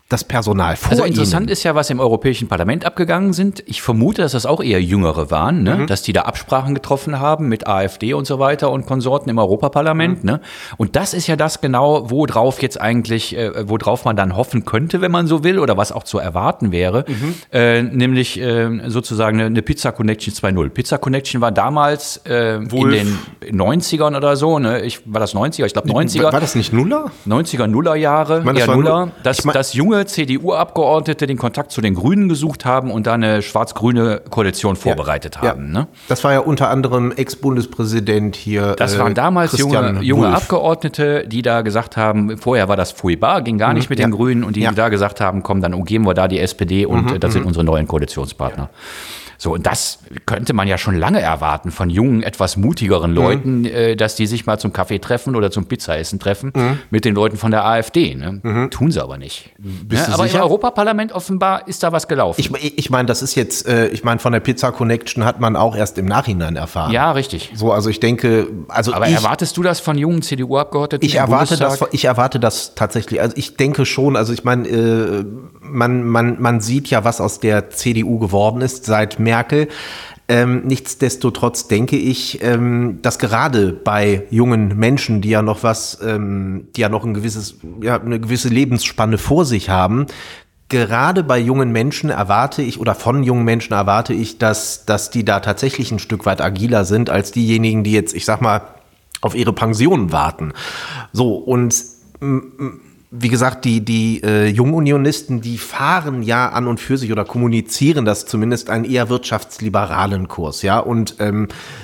Speaker 1: das Personal vor
Speaker 2: Also interessant
Speaker 1: ihnen.
Speaker 2: ist ja, was im Europäischen Parlament abgegangen sind. Ich vermute, dass das auch eher Jüngere waren, ne? Mhm. Dass die da Absprachen getroffen haben mit AfD und so weiter und Konsorten im Europaparlament. Mhm. Ne? Und das ist ja das genau, worauf jetzt eigentlich, äh, worauf man dann hoffen könnte, wenn man so will, oder was auch zu erwarten wäre. Mhm. Äh, nämlich äh, sozusagen eine, eine Pizza Connection zwei Punkt null. Pizza Connection war damals äh, in den neunzigern oder so, ne? Ich, war das neunziger? Ich glaube neunziger.
Speaker 1: War das nicht Nuller?
Speaker 2: neunziger, Nuller Jahre,
Speaker 1: ich mein,
Speaker 2: eher
Speaker 1: das
Speaker 2: Nuller.
Speaker 1: Null,
Speaker 2: dass,
Speaker 1: ich mein,
Speaker 2: dass junge C D U-Abgeordnete den Kontakt zu den Grünen gesucht haben und da eine schwarz-grüne Koalition vorbereitet
Speaker 1: ja,
Speaker 2: haben.
Speaker 1: Ja.
Speaker 2: Ne?
Speaker 1: Das war ja unter anderem Ex-Bundespräsident hier.
Speaker 2: Das
Speaker 1: äh,
Speaker 2: waren damals junge, junge Abgeordnete, die da gesagt haben, vorher war das furchtbar, ging gar nicht mhm, mit ja. den Grünen, und die,
Speaker 1: ja.
Speaker 2: die da gesagt haben, komm, dann umgeben wir da die S P D und
Speaker 1: mhm,
Speaker 2: das sind
Speaker 1: mhm.
Speaker 2: unsere neuen Koalitionspartner. Ja. So, und das könnte man ja schon lange erwarten von jungen, etwas mutigeren Leuten, mhm. äh, dass die sich mal zum Kaffee treffen oder zum Pizzaessen treffen mhm. mit den Leuten von der AfD. Ne? Mhm. Tun sie aber nicht.
Speaker 1: Bist
Speaker 2: ne?
Speaker 1: du
Speaker 2: Aber
Speaker 1: sicher?
Speaker 2: im Europaparlament offenbar ist da was gelaufen.
Speaker 1: Ich, ich meine, das ist jetzt, äh, ich meine, von der Pizza Connection hat man auch erst im Nachhinein erfahren.
Speaker 2: Ja, richtig.
Speaker 1: So, also ich denke, also
Speaker 2: aber
Speaker 1: ich,
Speaker 2: erwartest du das von jungen C D U-Abgeordneten?
Speaker 1: Ich erwarte das, ich erwarte das tatsächlich. Also ich denke schon, also ich meine, äh, man, man, man sieht ja, was aus der C D U geworden ist seit Merkel. Ähm, nichtsdestotrotz denke ich, ähm, dass gerade bei jungen Menschen, die ja noch was, ähm, die ja noch ein gewisses, ja, eine gewisse Lebensspanne vor sich haben, gerade bei jungen Menschen erwarte ich, oder von jungen Menschen erwarte ich, dass, dass die da tatsächlich ein Stück weit agiler sind als diejenigen, die jetzt, ich sag mal, auf ihre Pensionen warten. So, und m- wie gesagt, die, die äh, Jungunionisten, die fahren ja an und für sich oder kommunizieren das zumindest einen eher wirtschaftsliberalen Kurs, ja, und ähm,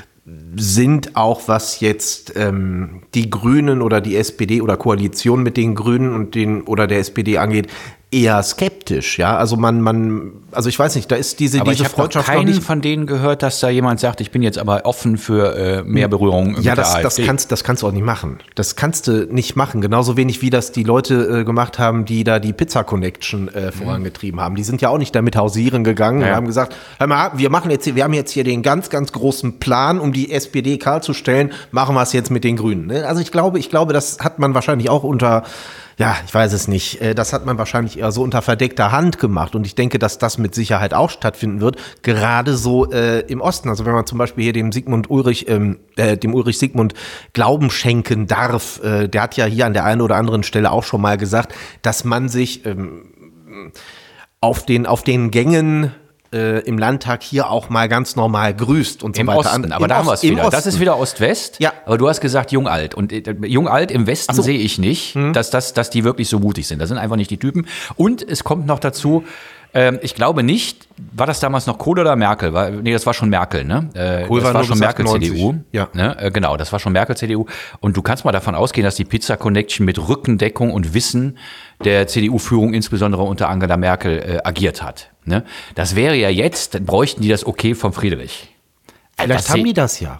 Speaker 1: sind auch, was jetzt ähm, die Grünen oder die S P D oder Koalition mit den Grünen und den oder der S P D angeht, eher skeptisch, ja, also man, man, also ich weiß nicht, da ist diese,
Speaker 2: aber
Speaker 1: diese
Speaker 2: ich habe noch keinen noch von denen gehört, dass da jemand sagt, ich bin jetzt aber offen für äh, mehr Berührung mit
Speaker 1: ja,
Speaker 2: der
Speaker 1: das,
Speaker 2: AfD.
Speaker 1: das kannst, das kannst du auch nicht machen. Das kannst du nicht machen. Genauso wenig wie das die Leute äh, gemacht haben, die da die Pizza Connection äh, vorangetrieben mhm. haben. Die sind ja auch nicht damit hausieren gegangen ja. und haben gesagt, hör mal, wir machen jetzt hier, wir haben jetzt hier den ganz, ganz großen Plan, um die S P D kahl zu stellen, machen wir es jetzt mit den Grünen. Ne? Also ich glaube, ich glaube, das hat man wahrscheinlich auch unter Ja, ich weiß es nicht. Das hat man wahrscheinlich eher so unter verdeckter Hand gemacht. Und ich denke, dass das mit Sicherheit auch stattfinden wird. Gerade so äh, im Osten. Also wenn man zum Beispiel hier dem Sigmund Ulrich, ähm, äh, dem Ulrich Sigmund Glauben schenken darf, äh, der hat ja hier an der einen oder anderen Stelle auch schon mal gesagt, dass man sich ähm, auf den, auf den Gängen im Landtag hier auch mal ganz normal grüßt und so
Speaker 2: Im
Speaker 1: weiter.
Speaker 2: Osten, aber
Speaker 1: Im
Speaker 2: da haben wir es wieder.
Speaker 1: Osten.
Speaker 2: Das ist wieder Ost-West.
Speaker 1: Ja.
Speaker 2: Aber du hast gesagt Jung-Alt. Und äh, Jung-Alt im Westen so. sehe ich nicht, hm. dass, dass, dass die wirklich so mutig sind. Das sind einfach nicht die Typen. Und es kommt noch dazu, ähm, ich glaube nicht, war das damals noch Kohl oder Merkel? War, nee, das war schon Merkel, ne? Äh,
Speaker 1: Kohl
Speaker 2: das
Speaker 1: war,
Speaker 2: war schon Merkel-C D U.
Speaker 1: Ja.
Speaker 2: Ne? Äh, genau, das war schon Merkel-C D U. Und du kannst mal davon ausgehen, dass die Pizza Connection mit Rückendeckung und Wissen der C D U-Führung, insbesondere unter Angela Merkel, äh, agiert hat. Ne? Das wäre ja jetzt, dann bräuchten die das Okay von Friedrich.
Speaker 1: Vielleicht
Speaker 2: das
Speaker 1: haben die das ja.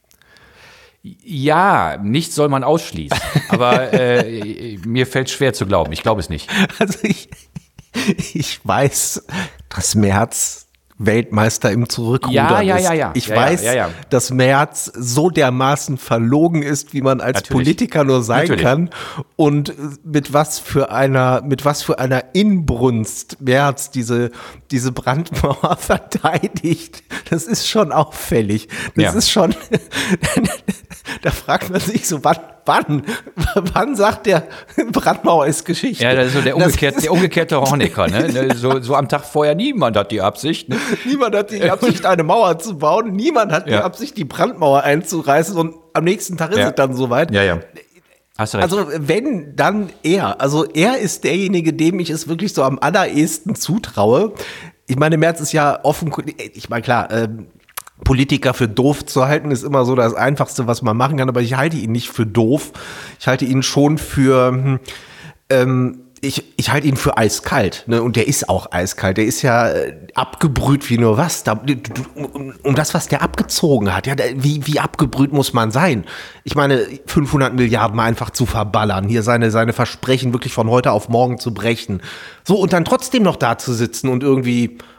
Speaker 2: Ja, nichts soll man ausschließen. Aber äh, mir fällt schwer zu glauben. Ich glaube es nicht.
Speaker 1: Also ich, ich weiß, dass Merz Weltmeister im Zurückrudern
Speaker 2: ja, ja,
Speaker 1: ist.
Speaker 2: Ja, ja,
Speaker 1: ich
Speaker 2: ja,
Speaker 1: weiß,
Speaker 2: ja, ja, ja.
Speaker 1: dass Merz so dermaßen verlogen ist, wie man als
Speaker 2: Natürlich.
Speaker 1: Politiker nur sein
Speaker 2: Natürlich.
Speaker 1: kann. Und mit was für einer, mit was für einer Inbrunst Merz diese, diese Brandmauer verteidigt. Das ist schon auffällig. Das
Speaker 2: Ja.
Speaker 1: ist schon, da fragt man sich so, wann, wann, wann sagt der Brandmauer ist Geschichte?
Speaker 2: Ja, das ist so der
Speaker 1: Das
Speaker 2: umgekehrte,
Speaker 1: ist-
Speaker 2: der umgekehrte Honecker. Ne? So, so am Tag vorher, niemand hat die Absicht. Ne?
Speaker 1: Niemand hat die Absicht, eine Mauer zu bauen. Niemand hat die
Speaker 2: Ja.
Speaker 1: Absicht, die Brandmauer einzureißen. Und am nächsten Tag ist
Speaker 2: Ja.
Speaker 1: es dann soweit.
Speaker 2: Ja, ja. Hast du recht.
Speaker 1: Also wenn, dann er. Also er ist derjenige, dem ich es wirklich so am allerersten zutraue. Ich meine, Merz ist ja offenkundig, ich meine, klar, ähm, Politiker für doof zu halten, ist immer so das Einfachste, was man machen kann. Aber ich halte ihn nicht für doof. Ich halte ihn schon für... hm, ähm, Ich, ich halte ihn für eiskalt, ne? Und der ist auch eiskalt. Der ist ja äh, abgebrüht wie nur was. Da, du, du, um, um das, was der abgezogen hat, ja, der, wie, wie abgebrüht muss man sein? Ich meine, fünfhundert Milliarden mal einfach zu verballern, hier seine, seine Versprechen wirklich von heute auf morgen zu brechen. So, und dann trotzdem noch da zu sitzen und irgendwie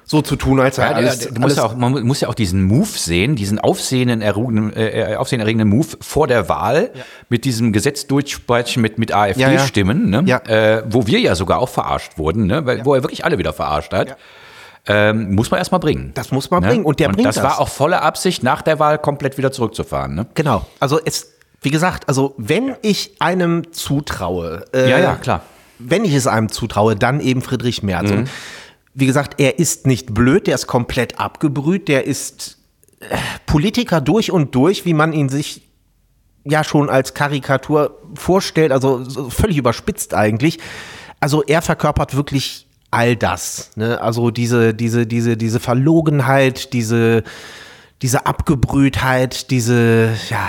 Speaker 1: so zu tun, als
Speaker 2: Ja,
Speaker 1: alles,
Speaker 2: der, der muss
Speaker 1: alles
Speaker 2: ja auch, man muss ja auch diesen Move sehen, diesen aufsehenerregenden, äh, aufsehenerregenden Move vor der Wahl ja. mit diesem Gesetz durchsprechen mit, mit AfD-Stimmen, ja, ja. ne? ja. äh, wo wir ja sogar auch verarscht wurden, ne? Weil, ja. wo er wirklich alle wieder verarscht hat. Ja. Ähm, muss man erstmal bringen.
Speaker 1: Das muss man
Speaker 2: ne?
Speaker 1: bringen. Und der
Speaker 2: und
Speaker 1: bringt
Speaker 2: das.
Speaker 1: das.
Speaker 2: Das war auch volle Absicht, nach der Wahl komplett wieder zurückzufahren. Ne?
Speaker 1: Genau. Also es, wie gesagt, also wenn ich einem zutraue, äh,
Speaker 2: ja, ja, klar.
Speaker 1: wenn ich es einem zutraue, dann eben Friedrich Merz.
Speaker 2: Mhm.
Speaker 1: Und wie gesagt, er ist nicht blöd, der ist komplett abgebrüht, der ist äh, Politiker durch und durch, wie man ihn sich ja schon als Karikatur vorstellt, also so völlig überspitzt eigentlich. Also er verkörpert wirklich all das, ne? Also diese, diese, diese, diese Verlogenheit, diese, diese Abgebrühtheit, diese, ja,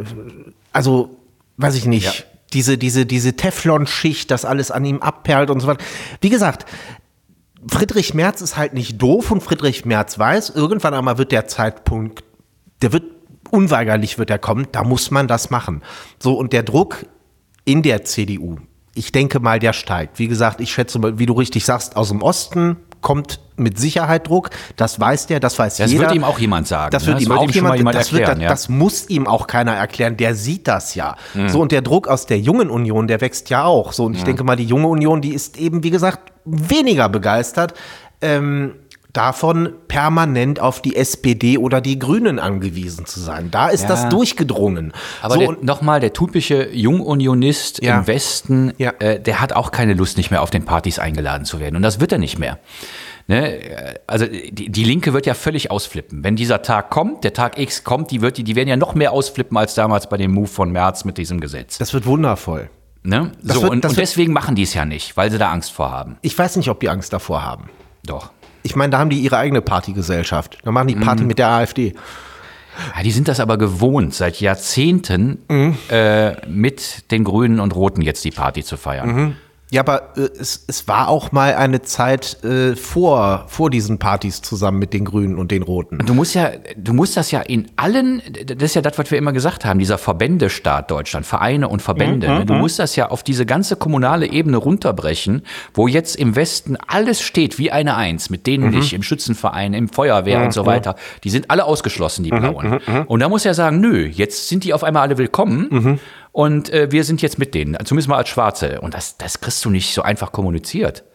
Speaker 1: also, weiß ich nicht, ja. diese, diese, diese Teflonschicht, das alles an ihm abperlt und so weiter. Wie gesagt, Friedrich Merz ist halt nicht doof und Friedrich Merz weiß, irgendwann einmal wird der Zeitpunkt, der wird, unweigerlich wird er kommen, da muss man das machen. So, und der Druck in der C D U, ich denke mal, der steigt. Wie gesagt, ich schätze mal, wie du richtig sagst, aus dem Osten kommt mit Sicherheit Druck, das weiß der, das weiß
Speaker 2: das
Speaker 1: jeder.
Speaker 2: Das wird ihm auch jemand sagen.
Speaker 1: Das wird
Speaker 2: ne?
Speaker 1: ihm
Speaker 2: das
Speaker 1: auch
Speaker 2: wird
Speaker 1: jemand,
Speaker 2: jemand
Speaker 1: das,
Speaker 2: erklären.
Speaker 1: wird,
Speaker 2: ja.
Speaker 1: das muss ihm auch keiner erklären, der sieht das ja.
Speaker 2: Mhm.
Speaker 1: So, und der Druck aus der jungen Union, der wächst ja auch. So, und ich mhm. denke mal, die junge Union, die ist eben, wie gesagt, weniger begeistert, ähm, davon permanent auf die S P D oder die Grünen angewiesen zu sein. Da ist ja. das durchgedrungen.
Speaker 2: Aber so, nochmal, der typische Jungunionist ja. im Westen, ja. äh, der hat auch keine Lust, nicht mehr auf den Partys eingeladen zu werden. Und das wird er nicht mehr. Ne? Also die, die Linke wird ja völlig ausflippen. Wenn dieser Tag kommt, der Tag X kommt, die, wird, die, die werden ja noch mehr ausflippen als damals bei dem Move von Merz mit diesem Gesetz.
Speaker 1: Das wird wundervoll.
Speaker 2: Ne? So,
Speaker 1: wird,
Speaker 2: und, und deswegen machen die es ja nicht, weil sie da Angst vor haben.
Speaker 1: Ich weiß nicht, ob die Angst davor haben.
Speaker 2: Doch.
Speaker 1: Ich meine, da haben die ihre eigene Partygesellschaft. Da machen die Party mm. mit der AfD.
Speaker 2: Ja, die sind das aber gewohnt, seit Jahrzehnten mm. äh, mit den Grünen und Roten jetzt die Party zu feiern.
Speaker 1: Mhm. Ja, aber äh, es, es war auch mal eine Zeit äh, vor, vor diesen Partys zusammen mit den Grünen und den Roten.
Speaker 2: Du musst ja, du musst das ja in allen, das ist ja das, was wir immer gesagt haben, dieser Verbändestaat Deutschland, Vereine und Verbände. Mhm, ne? Du musst das ja auf diese ganze kommunale Ebene runterbrechen, wo jetzt im Westen alles steht wie eine Eins, mit denen mhm. ich im Schützenverein, im Feuerwehr mhm. und so weiter, die sind alle ausgeschlossen, die Blauen. Mhm, und da muss er sagen, nö, jetzt sind die auf einmal alle willkommen. Mhm. Und äh, wir sind jetzt mit denen, zumindest mal als Schwarze. Und das, das kriegst du nicht so einfach kommuniziert.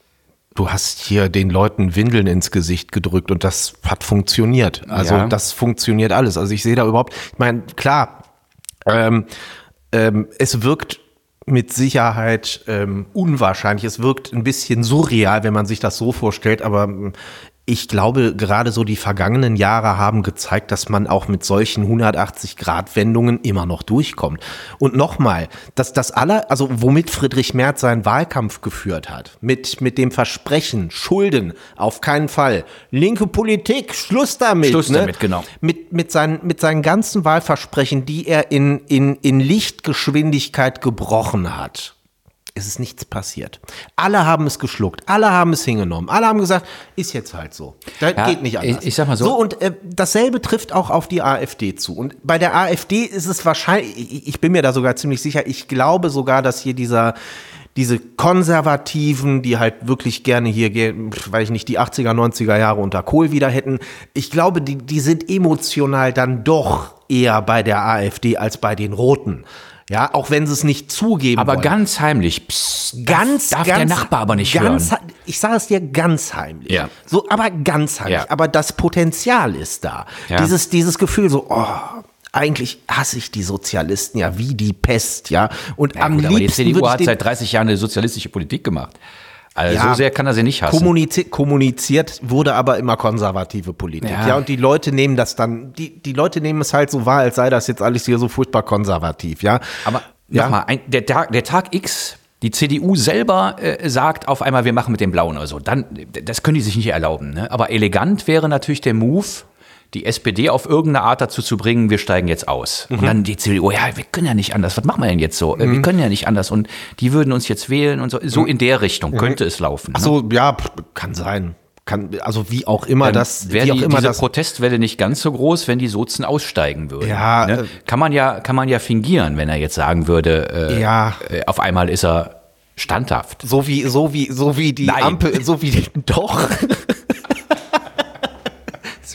Speaker 1: Du hast hier den Leuten Windeln ins Gesicht gedrückt und das hat funktioniert. Also ja. das funktioniert alles. Also ich sehe da überhaupt, ich meine, klar, ähm, ähm, es wirkt mit Sicherheit ähm, unwahrscheinlich. Es wirkt ein bisschen surreal, wenn man sich das so vorstellt, aber ich glaube, gerade so die vergangenen Jahre haben gezeigt, dass man auch mit solchen hundertachtzig-Grad-Wendungen immer noch durchkommt. Und nochmal, dass das alle, also womit Friedrich Merz seinen Wahlkampf geführt hat, mit, mit dem Versprechen, Schulden, auf keinen Fall, linke Politik, Schluss damit.
Speaker 2: Schluss
Speaker 1: ne?
Speaker 2: damit, genau.
Speaker 1: Mit, mit, seinen, mit seinen ganzen Wahlversprechen, die er in, in, in Lichtgeschwindigkeit gebrochen hat. Es ist nichts passiert. Alle haben es geschluckt, alle haben es hingenommen, alle haben gesagt, ist jetzt halt so. Das ja, geht nicht anders.
Speaker 2: Ich, ich sag mal so.
Speaker 1: So, und äh, dasselbe trifft auch auf die AfD zu. Und bei der AfD ist es wahrscheinlich, ich, ich bin mir da sogar ziemlich sicher, ich glaube sogar, dass hier dieser, diese Konservativen, die halt wirklich gerne hier, weil ich nicht, die achtziger, neunziger Jahre unter Kohl wieder hätten, ich glaube, die, die sind emotional dann doch eher bei der AfD als bei den Roten. Ja, auch wenn sie es nicht zugeben
Speaker 2: aber
Speaker 1: wollen.
Speaker 2: ganz heimlich. Psst,
Speaker 1: ganz,
Speaker 2: darf, darf
Speaker 1: ganz,
Speaker 2: der Nachbar aber nicht
Speaker 1: ganz,
Speaker 2: hören.
Speaker 1: Ich sage es dir ganz heimlich.
Speaker 2: Ja.
Speaker 1: So, aber ganz heimlich.
Speaker 2: Ja.
Speaker 1: Aber das Potenzial ist da.
Speaker 2: Ja.
Speaker 1: Dieses, dieses Gefühl so, oh, eigentlich hasse ich die Sozialisten ja wie die Pest, ja. Und
Speaker 2: ja,
Speaker 1: am
Speaker 2: gut, aber
Speaker 1: liebsten
Speaker 2: die C D U hat
Speaker 1: den,
Speaker 2: seit dreißig Jahren eine sozialistische Politik gemacht. Also
Speaker 1: ja,
Speaker 2: so sehr kann er sie nicht hassen.
Speaker 1: Kommuniziert, kommuniziert wurde aber immer konservative Politik. Ja. ja, und die Leute nehmen das dann, die, die Leute nehmen es halt so wahr, als sei das jetzt alles hier so furchtbar konservativ, ja.
Speaker 2: Aber
Speaker 1: ja.
Speaker 2: nochmal, ein, der, Tag, der Tag X, die C D U selber äh, sagt auf einmal, wir machen mit den Blauen oder so, dann, das können die sich nicht erlauben. Ne? Aber elegant wäre natürlich der Move, die S P D auf irgendeine Art dazu zu bringen, wir steigen jetzt aus. Mhm. Und dann die C D U, ja, wir können ja nicht anders, was machen wir denn jetzt so? Mhm. Wir können ja nicht anders und die würden uns jetzt wählen und so. So in der Richtung mhm. könnte es laufen.
Speaker 1: Ach so, ne? Ja, kann sein. Kann, also wie auch immer
Speaker 2: ähm,
Speaker 1: das,
Speaker 2: wäre
Speaker 1: wie auch
Speaker 2: die,
Speaker 1: immer
Speaker 2: diese
Speaker 1: das
Speaker 2: Protestwelle nicht ganz so groß, wenn die Sozen aussteigen würden.
Speaker 1: Ja,
Speaker 2: ne? kann man ja, kann man ja fingieren, wenn er jetzt sagen würde, äh,
Speaker 1: ja.
Speaker 2: äh, auf einmal ist er standhaft.
Speaker 1: So wie, so wie, so wie die
Speaker 2: Nein.
Speaker 1: Ampel, so wie die, doch.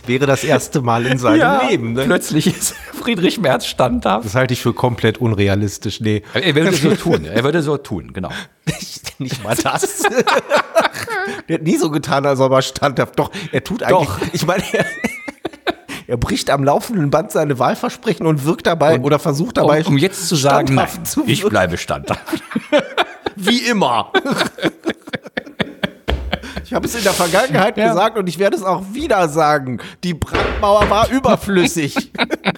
Speaker 1: wäre das erste Mal in seinem Leben. Ne?
Speaker 2: Plötzlich ist Friedrich Merz standhaft.
Speaker 1: Das halte ich für komplett unrealistisch. Nee.
Speaker 2: Er würde so tun. Er würde so tun, genau.
Speaker 1: Nicht mal das. Der hat nie so getan, als ob er standhaft. Doch, er tut eigentlich.
Speaker 2: Doch.
Speaker 1: Ich meine, er, er bricht am laufenden Band seine Wahlversprechen und wirkt dabei
Speaker 2: Und,
Speaker 1: oder versucht dabei.
Speaker 2: Um, um jetzt zu sagen,
Speaker 1: standhaft
Speaker 2: nein,
Speaker 1: zu
Speaker 2: ich
Speaker 1: wirken.
Speaker 2: bleibe standhaft.
Speaker 1: Wie immer. Ich habe es in der Vergangenheit
Speaker 2: Ja.
Speaker 1: gesagt und ich werde es auch wieder sagen. Die Brandmauer war überflüssig.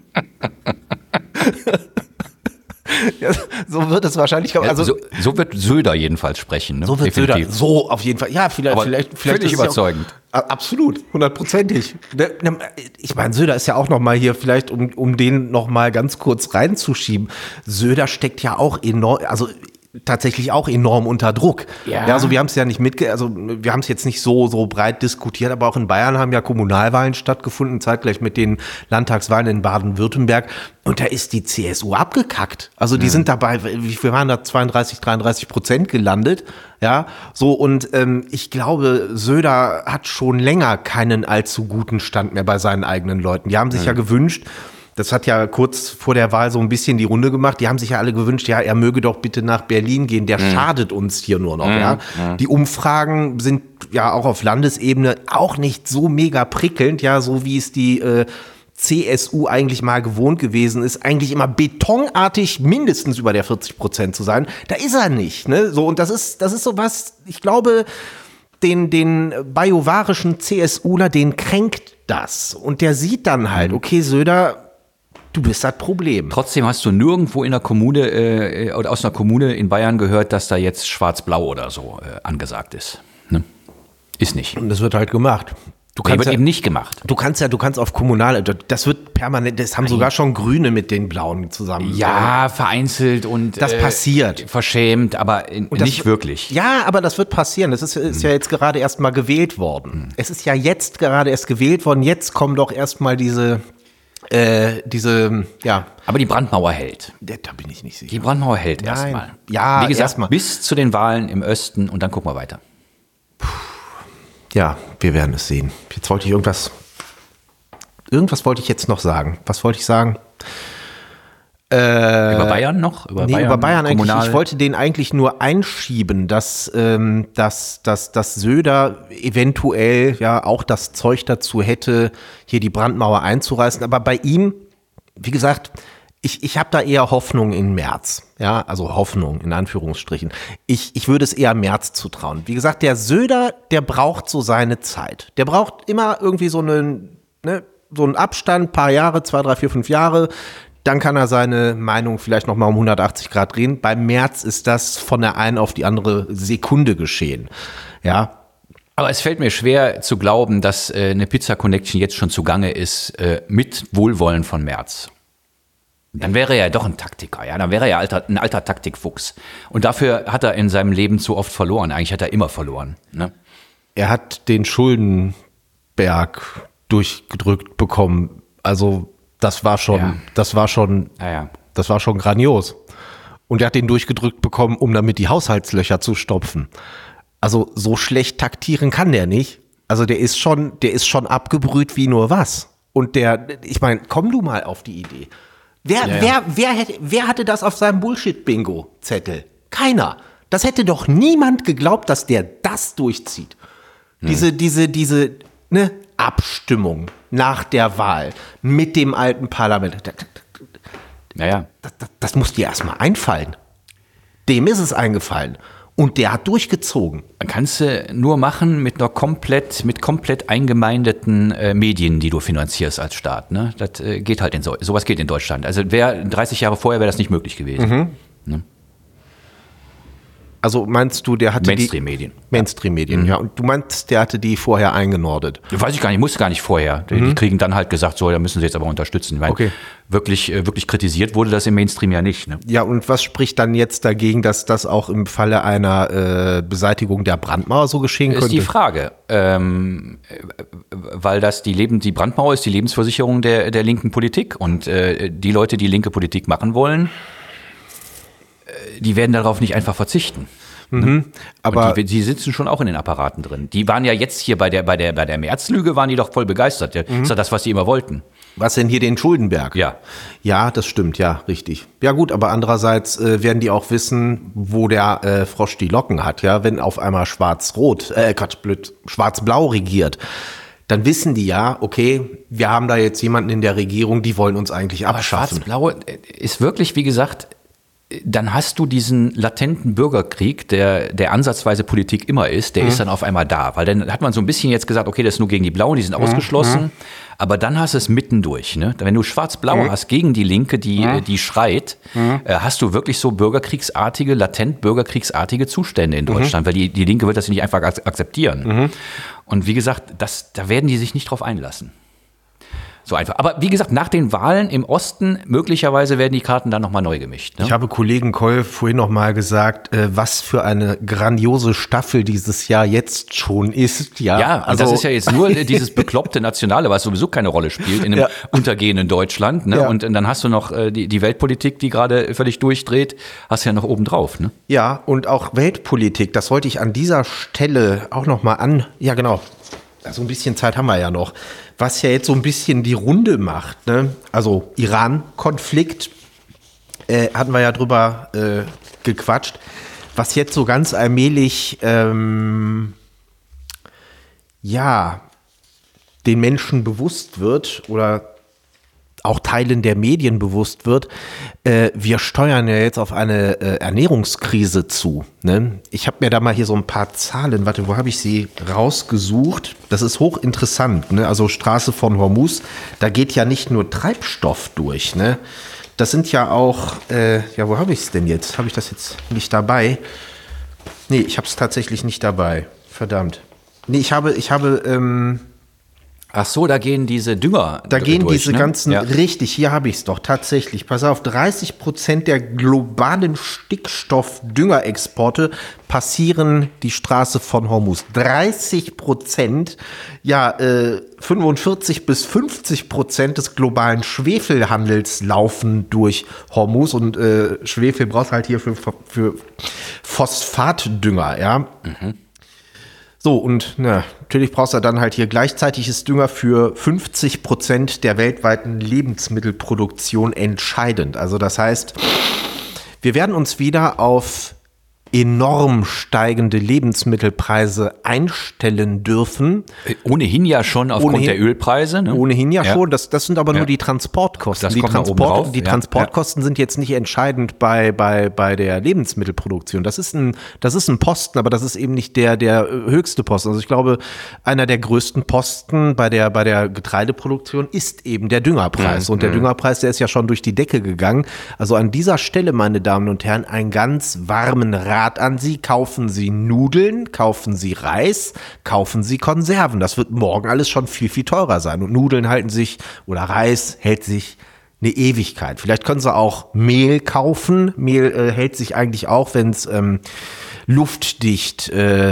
Speaker 1: Ja, so wird es wahrscheinlich kommen. Also,
Speaker 2: so, so wird Söder jedenfalls sprechen. Ne?
Speaker 1: so wird Söder.
Speaker 2: Definitiv.
Speaker 1: So, auf jeden Fall. Ja, vielleicht.
Speaker 2: Aber
Speaker 1: vielleicht, vielleicht
Speaker 2: völlig
Speaker 1: ist es ja
Speaker 2: überzeugend.
Speaker 1: Auch, absolut, hundertprozentig. Ne, ne, Ich meine, Söder ist ja auch noch mal hier, vielleicht um, um den noch mal ganz kurz reinzuschieben. Söder steckt ja auch enorm, also tatsächlich auch enorm unter Druck.
Speaker 2: Ja.
Speaker 1: Ja, also wir haben es ja nicht mitge, also wir haben es jetzt nicht so so breit diskutiert, aber auch in Bayern haben ja Kommunalwahlen stattgefunden, zeitgleich mit den Landtagswahlen in Baden-Württemberg und da ist die C S U abgekackt. Also die mhm. sind dabei, wie viel waren da, zweiunddreißig, dreiunddreißig Prozent gelandet, ja, so und ähm, ich glaube, Söder hat schon länger keinen allzu guten Stand mehr bei seinen eigenen Leuten. Die haben sich mhm. ja gewünscht. Das hat ja kurz vor der Wahl so ein bisschen die Runde gemacht. Die haben sich ja alle gewünscht, ja, er möge doch bitte nach Berlin gehen. Der mhm. schadet uns hier nur noch, mhm. ja. Mhm. Die Umfragen sind ja auch auf Landesebene auch nicht so mega prickelnd, ja, so wie es die äh, C S U eigentlich mal gewohnt gewesen ist, eigentlich immer betonartig mindestens über der vierzig Prozent zu sein. Da ist er nicht, ne? So, und das ist, das ist so was, ich glaube, den, den bajuwarischen CSUler, den kränkt das. Und der sieht dann halt, okay, Söder, du bist das Problem.
Speaker 2: Trotzdem hast du nirgendwo in der Kommune äh, oder aus einer Kommune in Bayern gehört, dass da jetzt Schwarz-Blau oder so äh, angesagt ist. Ne? Ist nicht.
Speaker 1: Und das wird halt gemacht. Du
Speaker 2: Nee,
Speaker 1: kannst
Speaker 2: wird
Speaker 1: ja,
Speaker 2: eben nicht gemacht.
Speaker 1: du kannst ja, du kannst auf kommunale, das wird permanent, das haben sogar schon Grüne mit den Blauen zusammen.
Speaker 2: Ja, vereinzelt und
Speaker 1: Das passiert.
Speaker 2: verschämt, aber in,
Speaker 1: das
Speaker 2: nicht
Speaker 1: wird-
Speaker 2: wirklich.
Speaker 1: Ja, aber das wird passieren. Das ist, ist ja jetzt gerade erst mal gewählt worden. Es ist ja jetzt gerade erst gewählt worden. Jetzt kommen doch erst mal diese, äh, diese, ja,
Speaker 2: Aber die Brandmauer hält.
Speaker 1: da bin ich nicht sicher.
Speaker 2: Die Brandmauer hält
Speaker 1: Nein.
Speaker 2: erstmal.
Speaker 1: Ja,
Speaker 2: Wie gesagt,
Speaker 1: erstmal.
Speaker 2: bis zu den Wahlen im Osten und dann gucken wir weiter.
Speaker 1: Ja, wir werden es sehen. Jetzt wollte ich irgendwas, irgendwas wollte ich jetzt noch sagen. Was wollte ich sagen?
Speaker 2: Über Bayern noch? Über
Speaker 1: Nee,
Speaker 2: Bayern,
Speaker 1: über Bayern eigentlich.
Speaker 2: kommunal?
Speaker 1: Ich wollte den eigentlich nur einschieben, dass, ähm, dass, dass, dass Söder eventuell ja auch das Zeug dazu hätte, hier die Brandmauer einzureißen. Aber bei ihm, wie gesagt, ich, ich habe da eher Hoffnung in Merz. Ja, also Hoffnung in Anführungsstrichen. Ich, ich würde es eher Merz zutrauen. Wie gesagt, der Söder, der braucht so seine Zeit. Der braucht immer irgendwie so einen, ne, so einen Abstand, paar Jahre, zwei, drei, vier, fünf Jahre. Dann kann er seine Meinung vielleicht noch mal um hundertachtzig Grad drehen. Bei Merz ist das von der einen auf die andere Sekunde geschehen. Ja,
Speaker 2: Aber es fällt mir schwer zu glauben, dass äh, eine Pizza Connection jetzt schon zugange ist äh, mit Wohlwollen von Merz. Dann wäre er ja doch ein Taktiker, ja. Dann wäre er ja alter, ein alter Taktikfuchs. Und dafür hat er in seinem Leben zu oft verloren. Eigentlich hat er immer verloren. Ne?
Speaker 1: er hat den Schuldenberg durchgedrückt bekommen. Also das war schon,
Speaker 2: Ja.
Speaker 1: das war schon,
Speaker 2: Ja, ja.
Speaker 1: das war schon grandios. Und er hat den durchgedrückt bekommen, um damit die Haushaltslöcher zu stopfen. Also so schlecht taktieren kann der nicht. Also der ist schon, der ist schon abgebrüht wie nur was. Und der, ich meine, komm du mal auf die Idee. Wer,
Speaker 2: Ja, ja.
Speaker 1: wer, wer, hätte, wer hatte das auf seinem Bullshit-Bingo-Zettel? Keiner. Das hätte doch niemand geglaubt, dass der das durchzieht. Diese, diese, diese ne, Abstimmung nach der Wahl mit dem alten Parlament. Das,
Speaker 2: Naja.
Speaker 1: das, das muss dir erstmal einfallen. Dem ist es eingefallen. Und der hat durchgezogen.
Speaker 2: Kannst du nur machen mit einer komplett, mit komplett eingemeindeten äh, Medien, die du finanzierst als Staat. Ne? Das äh, geht halt in so, sowas geht in Deutschland. Also wär, dreißig Jahre vorher wäre das nicht möglich gewesen.
Speaker 1: Also meinst du, der hatte
Speaker 2: Mainstream-Medien.
Speaker 1: die Mainstream-Medien, ja. Und du meinst, der hatte die vorher eingenordet.
Speaker 2: Weiß ich gar nicht, muss gar nicht vorher. Die, die kriegen dann halt gesagt, so, da müssen sie jetzt aber unterstützen. Weil
Speaker 1: Okay.
Speaker 2: wirklich, äh, wirklich kritisiert wurde das im Mainstream ja nicht. Ne?
Speaker 1: Ja, und was spricht dann jetzt dagegen, dass das auch im Falle einer äh, Beseitigung der Brandmauer so geschehen
Speaker 2: Ist
Speaker 1: könnte?
Speaker 2: die Frage. Ähm, äh, weil das die Leben, die Brandmauer ist die Lebensversicherung der, der linken Politik. Und äh, die Leute, die linke Politik machen wollen, äh, die werden darauf nicht einfach verzichten.
Speaker 1: Mhm. Aber
Speaker 2: die, die sitzen schon auch in den Apparaten drin. Die waren ja jetzt hier bei der, bei der, bei der März-Lüge, waren die doch voll begeistert. Das ist ja das, was die immer wollten.
Speaker 1: was denn hier den Schuldenberg?
Speaker 2: Ja.
Speaker 1: Ja, das stimmt, ja, richtig. Ja gut, aber andererseits äh, werden die auch wissen, wo der äh, Frosch die Locken hat, ja, wenn auf einmal schwarz-rot, äh, Quatsch, blöd, schwarz-blau regiert. Dann wissen die ja, okay, wir haben da jetzt jemanden in der Regierung, die wollen uns eigentlich
Speaker 2: Aber
Speaker 1: abschaffen.
Speaker 2: Schwarz-Blau ist wirklich, wie gesagt, dann hast du diesen latenten Bürgerkrieg, der, der ansatzweise Politik immer ist, der mhm. ist dann auf einmal da. Weil dann hat man so ein bisschen jetzt gesagt, okay, das ist nur gegen die Blauen, die sind mhm. ausgeschlossen. Aber dann hast du es mittendurch. Ne? Wenn du Schwarz-Blau mhm. hast gegen die Linke, die, mhm. die schreit, mhm. äh, hast du wirklich so bürgerkriegsartige, latent bürgerkriegsartige Zustände in Deutschland. Mhm. Weil die, die Linke wird das nicht einfach akzeptieren. Mhm. Und wie gesagt, das, da werden die sich nicht drauf einlassen. So einfach. Aber wie gesagt, nach den Wahlen im Osten, möglicherweise werden die Karten dann nochmal neu gemischt. Ne?
Speaker 1: Ich habe Kollegen Koll vorhin noch mal gesagt, äh, was für eine grandiose Staffel dieses Jahr jetzt schon ist. Ja,
Speaker 2: ja, also das ist ja jetzt nur dieses bekloppte Nationale, was sowieso keine Rolle spielt in einem
Speaker 1: ja.
Speaker 2: untergehenden Deutschland. Ne?
Speaker 1: Ja.
Speaker 2: Und dann hast du noch äh, die, die Weltpolitik, die gerade völlig durchdreht, hast du ja noch oben drauf. Ne?
Speaker 1: Ja, und auch Weltpolitik, das wollte ich an dieser Stelle auch noch mal an, ja genau, so ein bisschen Zeit haben wir ja noch, was ja jetzt so ein bisschen die Runde macht, ne? Also Iran-Konflikt, äh, hatten wir ja drüber äh, gequatscht, was jetzt so ganz allmählich, ähm, ja, den Menschen bewusst wird oder auch Teilen der Medien bewusst wird, äh, wir steuern ja jetzt auf eine äh, Ernährungskrise zu. Ne? Ich habe mir da mal hier so ein paar Zahlen, warte, wo habe ich sie rausgesucht? Das ist hochinteressant, ne? Also Straße von Hormuz, da geht ja nicht nur Treibstoff durch, ne? Das sind ja auch, äh, ja, wo habe ich es denn jetzt? Habe ich das jetzt nicht dabei? Nee, ich habe es tatsächlich nicht dabei. Verdammt. Nee, ich habe, ich habe, ähm,
Speaker 2: Ach so, da gehen diese Dünger
Speaker 1: Da gehen
Speaker 2: durch,
Speaker 1: diese
Speaker 2: ne?
Speaker 1: ganzen,
Speaker 2: ja.
Speaker 1: richtig, hier habe ich es doch, tatsächlich. Pass auf, dreißig Prozent der globalen Stickstoffdüngerexporte passieren die Straße von Hormuz. dreißig Prozent, ja, äh, fünfundvierzig bis fünfzig Prozent des globalen Schwefelhandels laufen durch Hormuz und äh, Schwefel brauchst halt hier für, für Phosphatdünger, ja. Mhm. So, und na, natürlich brauchst du dann halt hier gleichzeitiges Dünger für fünfzig Prozent der weltweiten Lebensmittelproduktion entscheidend. Also das heißt, wir werden uns wieder auf enorm steigende Lebensmittelpreise einstellen dürfen.
Speaker 2: Ohnehin ja schon aufgrund
Speaker 1: Ohnehin,
Speaker 2: der Ölpreise. Ne?
Speaker 1: Ohnehin ja,
Speaker 2: ja
Speaker 1: schon. Das, das sind aber
Speaker 2: ja.
Speaker 1: nur die Transportkosten.
Speaker 2: Das
Speaker 1: die
Speaker 2: kommt da oben
Speaker 1: Transport,
Speaker 2: drauf.
Speaker 1: die
Speaker 2: Ja.
Speaker 1: Transportkosten ja. sind jetzt nicht entscheidend bei, bei, bei der Lebensmittelproduktion. Das ist, ein, das ist ein Posten, aber das ist eben nicht der, der höchste Posten. Also ich glaube, einer der größten Posten bei der, bei der Getreideproduktion ist eben der Düngerpreis. Mhm. Und der Düngerpreis, der ist ja schon durch die Decke gegangen. Also an dieser Stelle, meine Damen und Herren, einen ganz warmen Rat an Sie. Kaufen Sie Nudeln, kaufen Sie Reis, kaufen Sie Konserven. Das wird morgen alles schon viel, viel teurer sein. Und Nudeln halten sich, oder Reis hält sich eine Ewigkeit. Vielleicht können Sie auch Mehl kaufen. Mehl äh, hält sich eigentlich auch, wenn es ähm, luftdicht äh,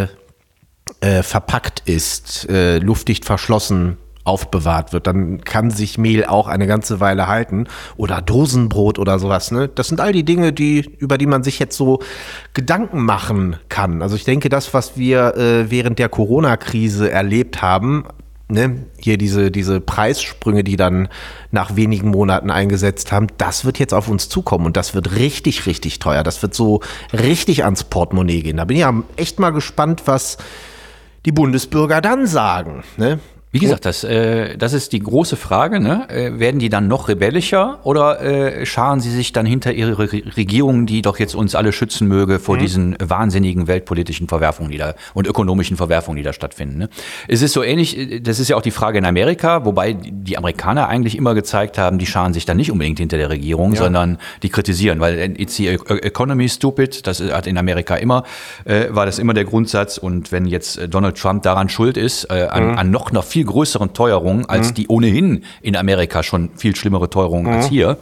Speaker 1: äh, verpackt ist, äh, luftdicht verschlossen aufbewahrt wird, dann kann sich Mehl auch eine ganze Weile halten oder Dosenbrot oder sowas, ne? Das sind all die Dinge, die, über die man sich jetzt so Gedanken machen kann. Also ich denke, das, was wir äh, während der Corona-Krise erlebt haben, ne, hier diese, diese Preissprünge, die dann nach wenigen Monaten eingesetzt haben, das wird jetzt auf uns zukommen und das wird richtig, richtig teuer. Das wird so richtig ans Portemonnaie gehen. Da bin ich ja echt mal gespannt, was die Bundesbürger dann sagen, ne?
Speaker 2: Wie gesagt, das, äh, das ist die große Frage. Ne? Äh, werden die dann noch rebellischer oder äh, scharen sie sich dann hinter ihre Re- Regierung, die doch jetzt uns alle schützen möge vor mhm. diesen wahnsinnigen weltpolitischen Verwerfungen die da, und ökonomischen Verwerfungen, die da stattfinden? Ne? Es ist so ähnlich, das ist ja auch die Frage in Amerika, wobei die Amerikaner eigentlich immer gezeigt haben, die scharen sich dann nicht unbedingt hinter der Regierung, ja. sondern die kritisieren, weil it's the economy stupid, das hat in Amerika immer, äh, war das immer der Grundsatz. Und wenn jetzt Donald Trump daran schuld ist, äh, an, mhm. an noch, noch viel größeren Teuerungen als mhm. die ohnehin in Amerika schon viel schlimmere Teuerungen mhm. als hier,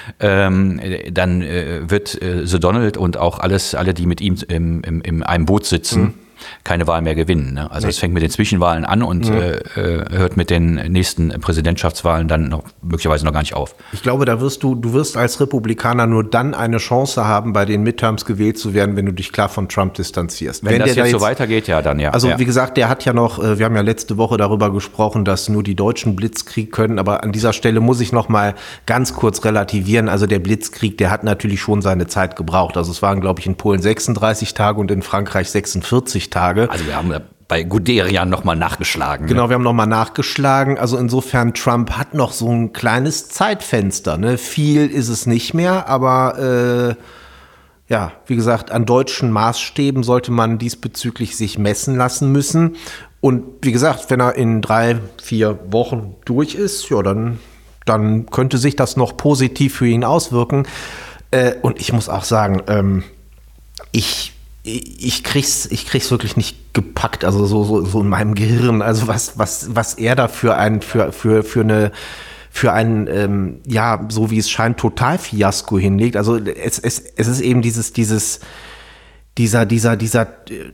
Speaker 2: ähm, dann äh, wird äh, The Donald und auch alles, alle, die mit ihm im, im, in einem Boot sitzen, keine Wahl mehr gewinnen. Ne? Also es
Speaker 1: Nee.
Speaker 2: fängt mit den Zwischenwahlen an und
Speaker 1: Mhm.
Speaker 2: äh, äh, hört mit den nächsten Präsidentschaftswahlen dann noch, möglicherweise noch gar nicht auf.
Speaker 1: Ich glaube, da wirst du, du wirst als Republikaner nur dann eine Chance haben, bei den Midterms gewählt zu werden, wenn du dich klar von Trump distanzierst.
Speaker 2: Wenn, das
Speaker 1: der
Speaker 2: jetzt
Speaker 1: da
Speaker 2: so weitergeht, ja, dann ja.
Speaker 1: Also
Speaker 2: ja.
Speaker 1: wie gesagt, der hat ja noch, äh, wir haben ja letzte Woche darüber gesprochen, dass nur die Deutschen Blitzkrieg können, aber an dieser Stelle muss ich noch mal ganz kurz relativieren. Also der Blitzkrieg, der hat natürlich schon seine Zeit gebraucht. Also es waren, glaube ich, in Polen sechsunddreißig Tage und in Frankreich sechsundvierzig Tage.
Speaker 2: Also wir haben bei Guderian nochmal nachgeschlagen.
Speaker 1: Genau,
Speaker 2: Ne?
Speaker 1: wir haben nochmal nachgeschlagen. Also insofern, Trump hat noch so ein kleines Zeitfenster. Ne? Viel ist es nicht mehr, aber äh, ja, wie gesagt, an deutschen Maßstäben sollte man diesbezüglich sich messen lassen müssen. Und wie gesagt, wenn er in drei, vier Wochen durch ist, ja, dann, dann könnte sich das noch positiv für ihn auswirken. Äh, und ich muss auch sagen, ähm, ich Ich krieg's, ich krieg's wirklich nicht gepackt, also so, so, so in meinem Gehirn. Also was, was, was er da für ein, für, für, für eine, für ein, ähm, ja, so wie es scheint, Totalfiasko hinlegt. Also es, es, es ist eben dieses, dieses, dieser, dieser, dieser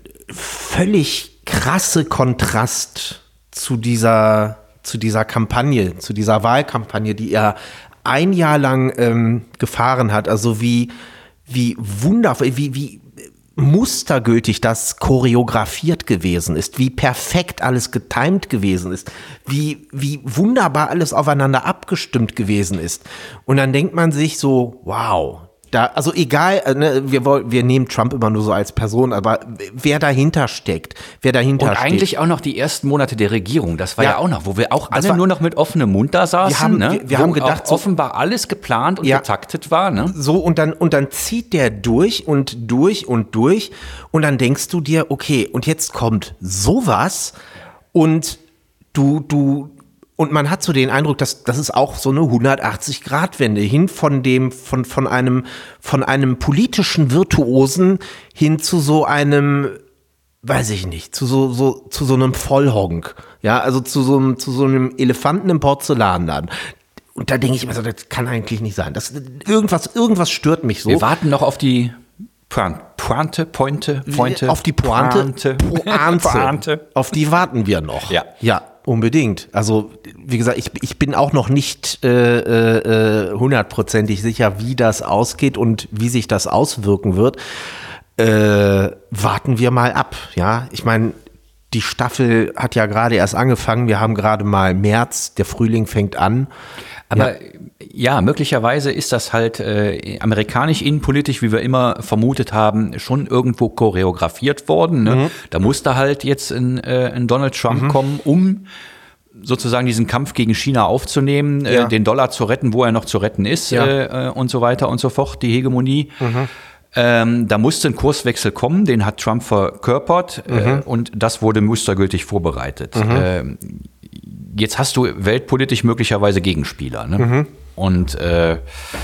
Speaker 1: völlig krasse Kontrast zu dieser, zu dieser Kampagne, zu dieser Wahlkampagne, die er ein Jahr lang ähm, gefahren hat. Also wie, wie wundervoll, wie, wie mustergültig das choreografiert gewesen ist, wie perfekt alles getimed gewesen ist, wie, wie wunderbar alles aufeinander abgestimmt gewesen ist. Und dann denkt man sich so, wow, da, also egal, ne, wir, wollen, wir nehmen Trump immer nur so als Person, aber wer dahinter steckt, wer dahinter
Speaker 2: Und
Speaker 1: steht.
Speaker 2: eigentlich auch noch die ersten Monate der Regierung, das war ja,
Speaker 1: Ja.
Speaker 2: auch noch, wo wir auch
Speaker 1: Das
Speaker 2: alle
Speaker 1: war-
Speaker 2: nur noch mit offenem Mund da saßen,
Speaker 1: Wir haben-
Speaker 2: ne?
Speaker 1: wir- wir
Speaker 2: wo
Speaker 1: haben gedacht,
Speaker 2: auch
Speaker 1: so-
Speaker 2: offenbar alles geplant und
Speaker 1: Ja.
Speaker 2: getaktet war. Ne?
Speaker 1: So, und dann, und dann zieht der durch und durch und durch. Und dann denkst du dir, okay, und jetzt kommt sowas und du, du, und man hat so den Eindruck, dass das ist auch so eine hundertachtzig-Grad-Wende hin von dem, von, von einem, von einem politischen Virtuosen hin zu so einem, weiß ich nicht, zu so, so, zu so einem Vollhonk. Ja, also zu so einem, zu so einem Elefanten im Porzellanladen. Und da denke ich immer so, das kann eigentlich nicht sein. Das, irgendwas, irgendwas stört mich so.
Speaker 2: Wir warten noch auf die Pointe, Pointe, Pointe, Pointe.
Speaker 1: Auf die Pointe,
Speaker 2: Pointe.
Speaker 1: Pointe.
Speaker 2: Pointe.
Speaker 1: Auf die warten wir noch.
Speaker 2: Ja.
Speaker 1: Ja, unbedingt. Also, wie gesagt, ich, ich bin auch noch nicht äh, äh, hundertprozentig sicher, wie das ausgeht und wie sich das auswirken wird. Äh, warten wir mal ab. Ja, ich meine, die Staffel hat ja gerade erst angefangen. Wir haben gerade mal März. Der Frühling fängt an.
Speaker 2: Aber ja. ja, möglicherweise ist das halt äh, amerikanisch innenpolitisch, wie wir immer vermutet haben, schon irgendwo choreografiert worden. Ne? Mhm. Da musste halt jetzt ein, äh, ein Donald Trump mhm. kommen, um sozusagen diesen Kampf gegen China aufzunehmen, ja. äh, den Dollar zu retten, wo er noch zu retten ist ja. äh, und so weiter und so fort, die Hegemonie. Mhm. Ähm, da musste ein Kurswechsel kommen, den hat Trump verkörpert mhm. äh, und das wurde mustergültig vorbereitet. Mhm. Ähm, jetzt hast du weltpolitisch möglicherweise Gegenspieler. Ne? Mhm. Und äh,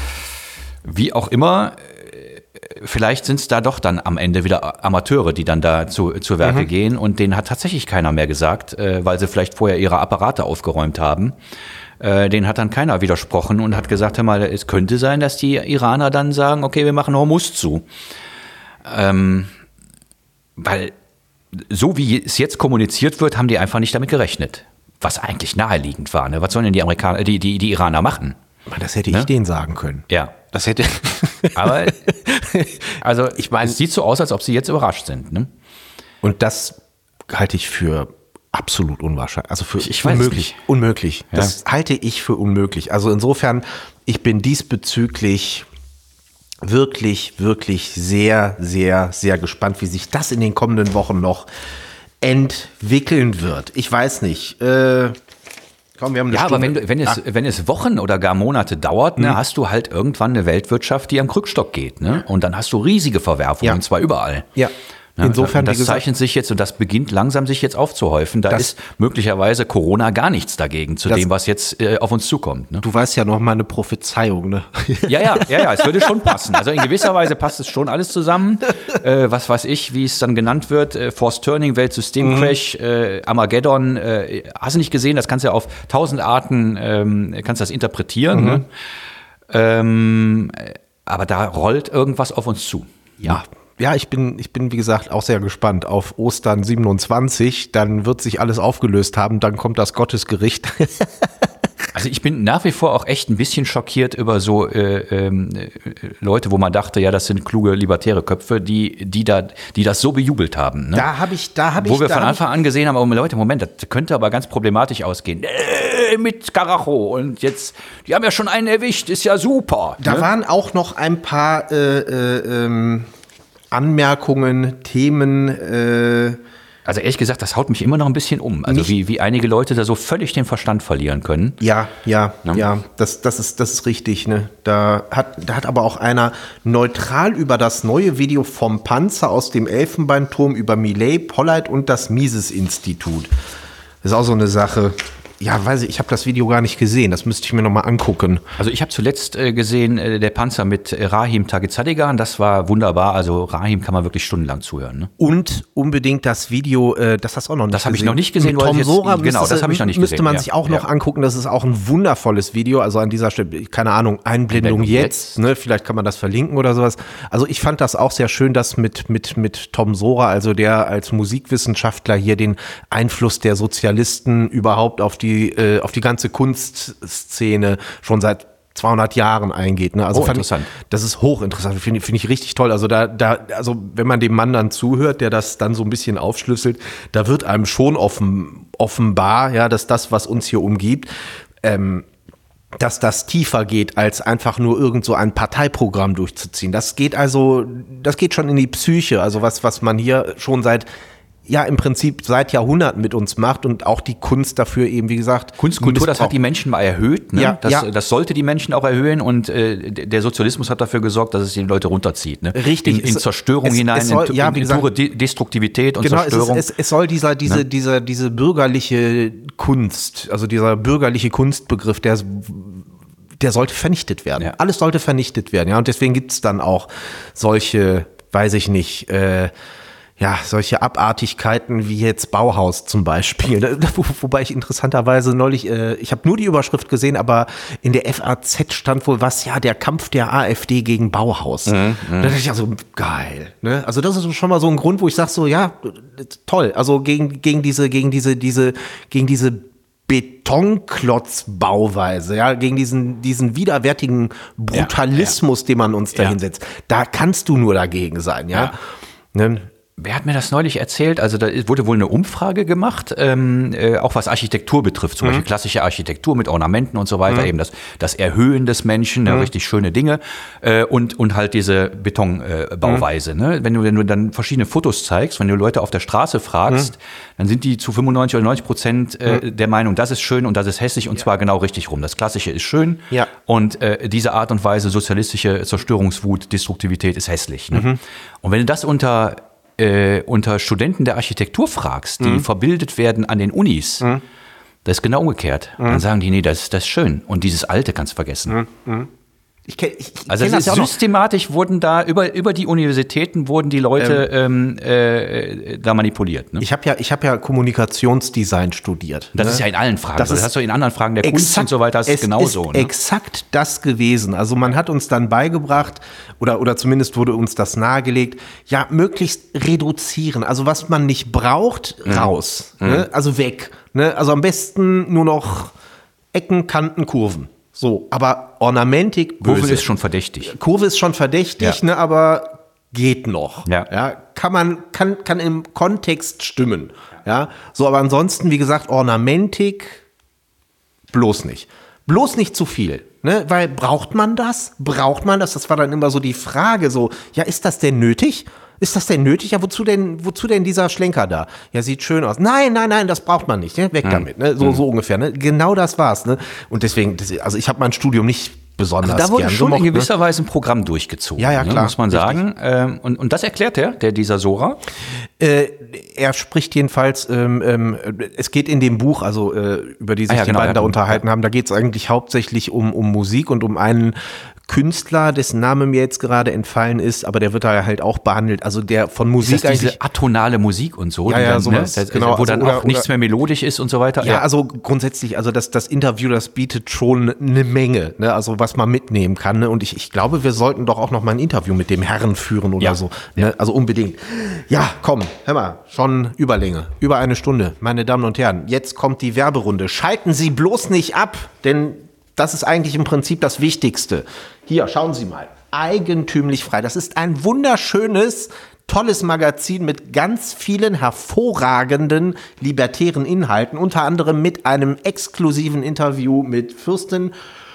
Speaker 2: wie auch immer, vielleicht sind es da doch dann am Ende wieder Amateure, die dann da zu, zu Werke mhm. gehen. Und denen hat tatsächlich keiner mehr gesagt, äh, weil sie vielleicht vorher ihre Apparate aufgeräumt haben. Äh, denen hat dann keiner widersprochen und hat gesagt, hör mal, es könnte sein, dass die Iraner dann sagen, okay, wir machen Hormuz zu. Ähm, weil so wie es jetzt kommuniziert wird, haben die einfach nicht damit gerechnet. Was eigentlich naheliegend war. Ne? Was sollen denn die Amerikaner, die, die, die Iraner machen?
Speaker 1: Das hätte ich ne? denen sagen können.
Speaker 2: Ja.
Speaker 1: Das hätte.
Speaker 2: Aber, also, ich meine, es sieht so aus, als ob sie jetzt überrascht sind. Ne?
Speaker 1: Und das halte ich für absolut unwahrscheinlich. Also für
Speaker 2: ich weiß
Speaker 1: unmöglich.
Speaker 2: Nicht.
Speaker 1: Unmöglich.
Speaker 2: Ja.
Speaker 1: Das halte ich für unmöglich. Also insofern, ich bin diesbezüglich wirklich, wirklich sehr, sehr, sehr gespannt, wie sich das in den kommenden Wochen noch entwickeln wird. Ich weiß nicht. Äh, komm, wir haben eine
Speaker 2: ja,
Speaker 1: Stunde.
Speaker 2: aber wenn, du, wenn, es, ah. wenn es Wochen oder gar Monate dauert, ne, mhm. hast du halt irgendwann eine Weltwirtschaft, die am Krückstock geht. Ne? Und dann hast du riesige Verwerfungen,
Speaker 1: ja.
Speaker 2: und zwar überall.
Speaker 1: Ja. Insofern,
Speaker 2: das zeichnet sich jetzt und das beginnt langsam sich jetzt aufzuhäufen. Da ist möglicherweise Corona gar nichts dagegen zu dem, was jetzt äh, auf uns zukommt. Ne?
Speaker 1: Du weißt ja noch mal eine Prophezeiung, ne?
Speaker 2: Ja, ja, ja, ja, es würde schon passen. Also in gewisser Weise passt es schon alles zusammen. Äh, was weiß ich, wie es dann genannt wird, äh, Forced Turning, Weltsystemcrash, mhm. äh, Armageddon. Äh, hast du nicht gesehen? Das kannst du ja auf tausend Arten, ähm, kannst das interpretieren. Mhm. Ne? Ähm, aber da rollt irgendwas auf uns zu.
Speaker 1: Ja. ja, ich bin, ich bin, wie gesagt, auch sehr gespannt auf Ostern siebenundzwanzig. Dann wird sich alles aufgelöst haben. Dann kommt das Gottesgericht.
Speaker 2: Also ich bin nach wie vor auch echt ein bisschen schockiert über so äh, ähm, äh, Leute, wo man dachte, ja, das sind kluge, libertäre Köpfe, die, die, da, die das so bejubelt haben. Ne?
Speaker 1: Da habe ich, da habe ich.
Speaker 2: Wo wir
Speaker 1: da
Speaker 2: von
Speaker 1: hab
Speaker 2: Anfang an gesehen haben, aber Leute, Moment, das könnte aber ganz problematisch ausgehen. Äh, mit Karacho und jetzt, die haben ja schon einen erwischt, ist ja super.
Speaker 1: Da
Speaker 2: ne?
Speaker 1: waren auch noch ein paar äh, äh, ähm, Anmerkungen, Themen. Äh,
Speaker 2: Also ehrlich gesagt, das haut mich immer noch ein bisschen um. Also
Speaker 1: Nicht-
Speaker 2: wie, wie einige Leute da so völlig den Verstand verlieren können.
Speaker 1: Ja, ja,
Speaker 2: Ne?
Speaker 1: ja, das, das, ist, das ist richtig. Ne? Da, hat, da hat aber auch einer neutral über das neue Video vom Panzer aus dem Elfenbeinturm über Millet, Polleit und das Mises-Institut. Das ist auch so eine Sache. Ja, weiß ich, ich habe das Video gar nicht gesehen. Das müsste ich mir noch mal angucken.
Speaker 2: Also ich habe zuletzt äh, gesehen, äh, der Panzer mit äh, Rahim Tagizadigan, das war wunderbar. Also Rahim kann man wirklich stundenlang zuhören. Ne?
Speaker 1: Und unbedingt das Video, äh, das hast du auch noch nicht
Speaker 2: Das habe ich
Speaker 1: gesehen.
Speaker 2: noch nicht gesehen,
Speaker 1: Mit
Speaker 2: weil
Speaker 1: Tom
Speaker 2: ich jetzt-
Speaker 1: Sora,
Speaker 2: genau,
Speaker 1: müsstest
Speaker 2: das
Speaker 1: du-
Speaker 2: habe ich noch nicht
Speaker 1: müsste
Speaker 2: gesehen,
Speaker 1: man
Speaker 2: ja.
Speaker 1: sich auch noch
Speaker 2: Ja.
Speaker 1: angucken. Das ist auch ein wundervolles Video. Also an dieser Stelle, keine Ahnung, Einblendung
Speaker 2: Einblendung
Speaker 1: jetzt.
Speaker 2: jetzt.
Speaker 1: Ne? Vielleicht kann man das verlinken oder sowas. Also ich fand das auch sehr schön, dass mit, mit, mit Tom Sora, also der als Musikwissenschaftler hier den Einfluss der Sozialisten überhaupt auf die, äh, auf die ganze Kunstszene schon seit zweihundert Jahren eingeht. Ne? Also
Speaker 2: Oh,
Speaker 1: fand ich,
Speaker 2: interessant.
Speaker 1: das ist hochinteressant, finde finde ich richtig toll. Also da, da, also wenn man dem Mann dann zuhört, der das dann so ein bisschen aufschlüsselt, da wird einem schon offen, offenbar, ja, dass das, was uns hier umgibt, ähm, dass das tiefer geht, als einfach nur irgend so ein Parteiprogramm durchzuziehen. Das geht also, das geht schon in die Psyche. Also was, was man hier schon seit, ja, im Prinzip seit Jahrhunderten mit uns macht und auch die Kunst dafür eben, wie gesagt,
Speaker 2: Kunstkultur, das hat die Menschen mal erhöht. Ne?
Speaker 1: Ja,
Speaker 2: das,
Speaker 1: ja.
Speaker 2: das sollte die Menschen auch erhöhen und äh, der Sozialismus hat dafür gesorgt, dass es die Leute runterzieht. Ne?
Speaker 1: Richtig.
Speaker 2: In, in
Speaker 1: Es-
Speaker 2: Zerstörung
Speaker 1: es-
Speaker 2: hinein,
Speaker 1: es soll-
Speaker 2: in,
Speaker 1: ja,
Speaker 2: in,
Speaker 1: wie
Speaker 2: in
Speaker 1: gesagt-
Speaker 2: pure De Destruktivität und
Speaker 1: Genau, es, ist,
Speaker 2: Zerstörung.
Speaker 1: es, es soll dieser, diese, dieser, diese bürgerliche Kunst, also dieser bürgerliche Kunstbegriff, der, der sollte vernichtet werden.
Speaker 2: Ja.
Speaker 1: Alles sollte vernichtet werden, ja. Und deswegen gibt es dann auch solche, weiß ich nicht, äh, ja, solche Abartigkeiten wie jetzt Bauhaus zum Beispiel. Da- Wo, wobei ich interessanterweise neulich, äh, ich habe nur die Überschrift gesehen, aber in der F A Z stand wohl was, ja, der Kampf der AfD gegen Bauhaus. Da dachte ich also, geil. Ne? Also das ist schon mal so ein Grund, wo ich sage so, ja, toll. Also gegen, gegen diese, gegen diese, diese, gegen diese Betonklotzbauweise, ja, gegen diesen, diesen widerwärtigen Brutalismus, den man uns da
Speaker 2: Ja.
Speaker 1: hinsetzt. Da kannst du nur dagegen sein, ja.
Speaker 2: Ja.
Speaker 1: Ne?
Speaker 2: Wer hat mir das neulich erzählt? Also da wurde wohl eine Umfrage gemacht, ähm, äh, auch was Architektur betrifft, zum Beispiel klassische Architektur mit Ornamenten und so weiter, eben das, das Erhöhen des Menschen, ja, richtig schöne Dinge äh, und, und halt diese Betonbauweise. Äh, Bauweise, ne? Wenn du, wenn du dann verschiedene Fotos zeigst, wenn du Leute auf der Straße fragst, dann sind die zu fünfundneunzig oder neunzig Prozent äh, der Meinung, das ist schön und das ist hässlich und zwar genau richtig rum. Das Klassische ist schön
Speaker 1: Ja.
Speaker 2: und äh, diese Art und Weise sozialistische Zerstörungswut, Destruktivität ist hässlich. Ne? Und wenn du das unter Äh, unter Studenten der Architektur fragst, die verbildet werden an den Unis, das ist genau umgekehrt. Dann sagen die, nee, das, das ist schön. Und dieses Alte kannst du vergessen.
Speaker 1: Ich kenn, ich, ich
Speaker 2: Also
Speaker 1: kenn
Speaker 2: es ist
Speaker 1: das ja auch noch.
Speaker 2: systematisch wurden da, über, über die Universitäten wurden die Leute ähm, äh, da manipuliert. Ne?
Speaker 1: Ich habe ja, ich habe ja Kommunikationsdesign studiert.
Speaker 2: Das
Speaker 1: ne?
Speaker 2: ist ja in allen Fragen.
Speaker 1: Das
Speaker 2: Das,
Speaker 1: ist
Speaker 2: hast du in anderen Fragen der Kunst und so weiter, das ist
Speaker 1: es
Speaker 2: genauso.
Speaker 1: Ist
Speaker 2: ne?
Speaker 1: exakt das gewesen. Also man hat uns dann beigebracht, oder, oder zumindest wurde uns das nahegelegt, ja, möglichst reduzieren. Also was man nicht braucht, raus. Ne? Also weg. Ne? Also am besten nur noch Ecken, Kanten, Kurven. So, aber Ornamentik, böse.
Speaker 2: Kurve ist schon verdächtig.
Speaker 1: Kurve ist schon verdächtig,
Speaker 2: Ja.
Speaker 1: ne, aber geht noch.
Speaker 2: Ja.
Speaker 1: Ja, kann man, kann, kann im Kontext stimmen. Ja, so, aber ansonsten, wie gesagt, Ornamentik bloß nicht. Bloß nicht zu viel. Ne? Weil braucht man das? Braucht man das? Das war dann immer so die Frage, so, ja, ist das denn nötig? Ist das denn nötig? Ja, wozu denn, wozu denn dieser Schlenker da? Ja, sieht schön aus. Nein, nein, nein, das braucht man nicht. Ne? Weg damit. Ne? So, so ungefähr. Ne? Genau das war's. Ne? Und deswegen, das, also ich habe mein Studium nicht besonders
Speaker 2: Also da wurde
Speaker 1: gern
Speaker 2: schon
Speaker 1: gemocht,
Speaker 2: in
Speaker 1: ne?
Speaker 2: gewisser Weise ein Programm durchgezogen.
Speaker 1: Ja, ja,
Speaker 2: ne,
Speaker 1: klar.
Speaker 2: muss man sagen. Ähm, und, und das erklärt er, der dieser Sora.
Speaker 1: Äh, er spricht jedenfalls, ähm, ähm, es geht in dem Buch, also äh, über die sich
Speaker 2: Ah ja,
Speaker 1: die
Speaker 2: genau,
Speaker 1: beiden
Speaker 2: ja,
Speaker 1: da
Speaker 2: genau.
Speaker 1: unterhalten haben, da geht es eigentlich hauptsächlich um, um Musik und um einen Künstler, dessen Name mir jetzt gerade entfallen ist, aber der wird da halt auch behandelt, also der von Musik
Speaker 2: Ist das
Speaker 1: eigentlich...
Speaker 2: diese atonale Musik und so,
Speaker 1: Ja,
Speaker 2: die
Speaker 1: ja,
Speaker 2: dann,
Speaker 1: sowas,
Speaker 2: ne, das,
Speaker 1: genau,
Speaker 2: wo
Speaker 1: also
Speaker 2: dann
Speaker 1: oder-
Speaker 2: auch nichts
Speaker 1: oder-
Speaker 2: mehr melodisch ist und so weiter?
Speaker 1: Ja, also grundsätzlich, also das, das Interview, das bietet schon eine Menge, ne? Also was man mitnehmen kann. Ne? Und ich, ich glaube, wir sollten doch auch noch mal ein Interview mit dem Herrn führen oder
Speaker 2: Ja.
Speaker 1: so. Ne? Also unbedingt. Ja, komm, hör mal, schon Überlänge, über eine Stunde. Meine Damen und Herren, jetzt kommt die Werberunde. Schalten Sie bloß nicht ab, denn das ist eigentlich im Prinzip das Wichtigste. Hier, schauen Sie mal. Eigentümlich frei. Das ist ein wunderschönes, tolles Magazin mit ganz vielen hervorragenden libertären Inhalten, unter anderem mit einem exklusiven Interview mit Fürstin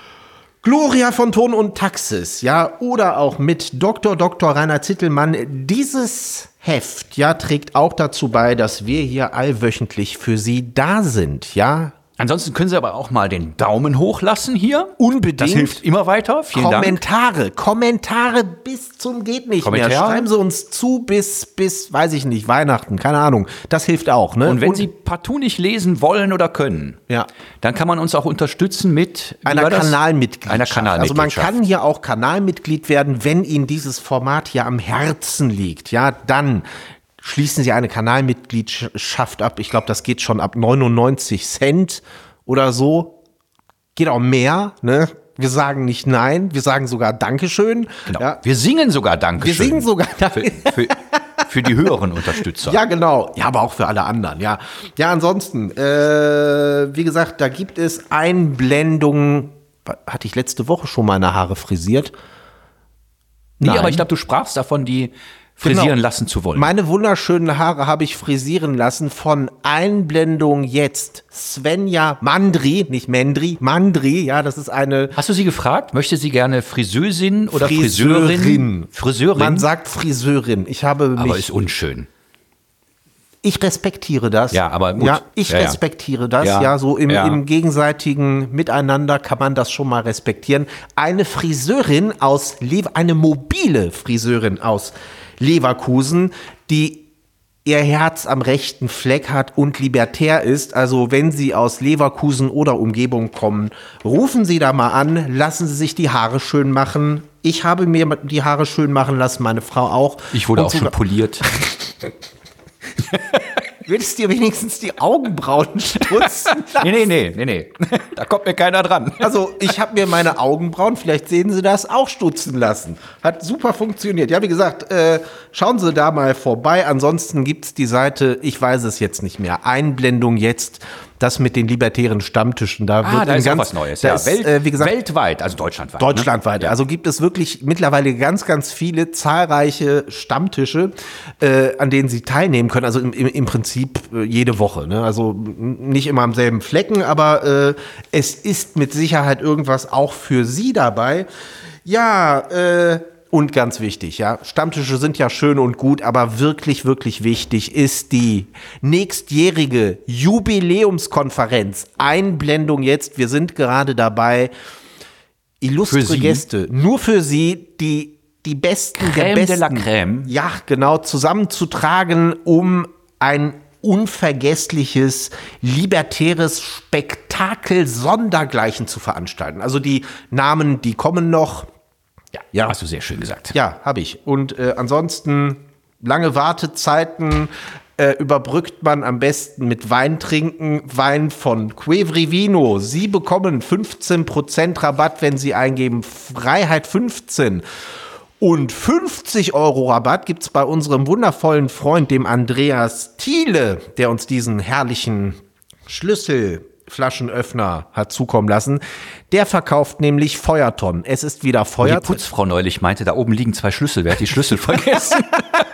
Speaker 1: Gloria von Thon und Taxis, ja, oder auch mit Doktor Doktor Rainer Zittelmann. Dieses Heft, ja, trägt auch dazu bei, dass wir hier allwöchentlich für Sie da sind, ja.
Speaker 2: Ansonsten können Sie aber auch mal den Daumen hoch lassen hier.
Speaker 1: Unbedingt.
Speaker 2: Das hilft immer weiter. Vielen Dank.
Speaker 1: Kommentare, Kommentare bis zum geht nicht mehr.
Speaker 2: Kommentare?
Speaker 1: Schreiben Sie uns zu bis, bis, weiß ich nicht, Weihnachten, keine Ahnung. Das hilft auch, ne?
Speaker 2: Und wenn Sie partout nicht lesen wollen oder können,
Speaker 1: Ja.
Speaker 2: dann kann man uns auch unterstützen mit wie
Speaker 1: einer
Speaker 2: war das?
Speaker 1: Kanalmitgliedschaft.
Speaker 2: Einer Kanalmitgliedschaft.
Speaker 1: Also man kann hier auch Kanalmitglied werden, wenn Ihnen dieses Format hier am Herzen liegt. Ja, dann schließen Sie eine Kanalmitgliedschaft ab. Ich glaube, das geht schon ab neunundneunzig Cent oder so. Geht auch mehr, ne? Wir sagen nicht nein, wir sagen sogar Dankeschön.
Speaker 2: Genau.
Speaker 1: Ja,
Speaker 2: Wir singen sogar Dankeschön.
Speaker 1: wir singen sogar
Speaker 2: für, für, für die höheren Unterstützer.
Speaker 1: Ja, genau. Ja, aber auch für alle anderen, ja. Ja, ansonsten, äh, wie gesagt, da gibt es Einblendungen. Hatte ich letzte Woche schon meine Haare frisiert?
Speaker 2: Nee,
Speaker 1: Nein.
Speaker 2: aber ich glaube, du sprachst davon, die frisieren
Speaker 1: Genau.
Speaker 2: lassen zu wollen.
Speaker 1: Meine wunderschönen Haare habe ich frisieren lassen von Einblendung jetzt. Svenja Mandri, nicht Mendri, Mandri, ja, das ist eine
Speaker 2: Hast du sie gefragt? Möchte sie gerne Friseusin oder
Speaker 1: Friseurin.
Speaker 2: Friseurin? Friseurin?
Speaker 1: Man sagt Friseurin. Ich habe
Speaker 2: aber
Speaker 1: mich,
Speaker 2: ist unschön.
Speaker 1: ich respektiere das.
Speaker 2: Ja, aber gut.
Speaker 1: Ja, ich
Speaker 2: Ja, ja.
Speaker 1: respektiere das.
Speaker 2: Ja.
Speaker 1: Ja, so im,
Speaker 2: Ja.
Speaker 1: im gegenseitigen Miteinander kann man das schon mal respektieren. Eine Friseurin aus, Le eine mobile Friseurin aus Leverkusen, die ihr Herz am rechten Fleck hat und libertär ist. Also wenn Sie aus Leverkusen oder Umgebung kommen, rufen Sie da mal an, lassen Sie sich die Haare schön machen. Ich habe mir die Haare schön machen lassen, meine Frau auch.
Speaker 2: Ich wurde
Speaker 1: Und
Speaker 2: auch schon
Speaker 1: sogar-
Speaker 2: poliert.
Speaker 1: Würdest dir wenigstens die Augenbrauen stutzen?
Speaker 2: nee, nee, nee, nee, nee. Da kommt mir keiner dran.
Speaker 1: Also ich habe mir meine Augenbrauen, vielleicht sehen Sie das, auch stutzen lassen. Hat super funktioniert. Ja, wie gesagt, äh, schauen Sie da mal vorbei. Ansonsten gibt's die Seite, ich weiß es jetzt nicht mehr, Einblendung jetzt, das mit den libertären Stammtischen. Da
Speaker 2: Ah,
Speaker 1: wird
Speaker 2: da
Speaker 1: in
Speaker 2: ist auch
Speaker 1: ganz,
Speaker 2: was Neues.
Speaker 1: Da
Speaker 2: Ja,
Speaker 1: ist,
Speaker 2: Welt,
Speaker 1: äh, wie gesagt,
Speaker 2: weltweit, also deutschlandweit.
Speaker 1: Deutschlandweit.
Speaker 2: Ne? Ja.
Speaker 1: Also gibt es wirklich mittlerweile ganz, ganz viele zahlreiche Stammtische, äh, an denen Sie teilnehmen können. Also im, im, im Prinzip äh, jede Woche. Ne? Also n- nicht immer am selben Flecken, aber äh, es ist mit Sicherheit irgendwas auch für Sie dabei. Ja, äh, und ganz wichtig, ja, Stammtische sind ja schön und gut, aber wirklich, wirklich wichtig ist die nächstjährige Jubiläumskonferenz. Einblendung jetzt, wir sind gerade dabei, illustre
Speaker 2: Für Sie?
Speaker 1: Gäste, nur für Sie, die, die Besten der
Speaker 2: Crème
Speaker 1: Besten.
Speaker 2: de la Crème.
Speaker 1: Ja, genau, zusammenzutragen, um ein unvergessliches, libertäres Spektakel sondergleichen zu veranstalten. Also die Namen, die kommen noch.
Speaker 2: Ja,
Speaker 1: Ja.
Speaker 2: hast du sehr schön gesagt.
Speaker 1: Ja, habe ich. Und äh, ansonsten lange Wartezeiten äh, überbrückt man am besten mit Wein trinken. Wein von Quevri Vino. Sie bekommen fünfzehn Prozent Rabatt, wenn Sie eingeben Freiheit fünfzehn. Und fünfzig Euro Rabatt gibt's bei unserem wundervollen Freund, dem Andreas Thiele, der uns diesen herrlichen Schlüsselflaschenöffner hat zukommen lassen. Der verkauft nämlich Feuertonnen. Es ist wieder
Speaker 2: Wo die
Speaker 1: Feuertonnen.
Speaker 2: Putzfrau neulich meinte, da oben liegen zwei Schlüssel. Wer hat die Schlüssel vergessen?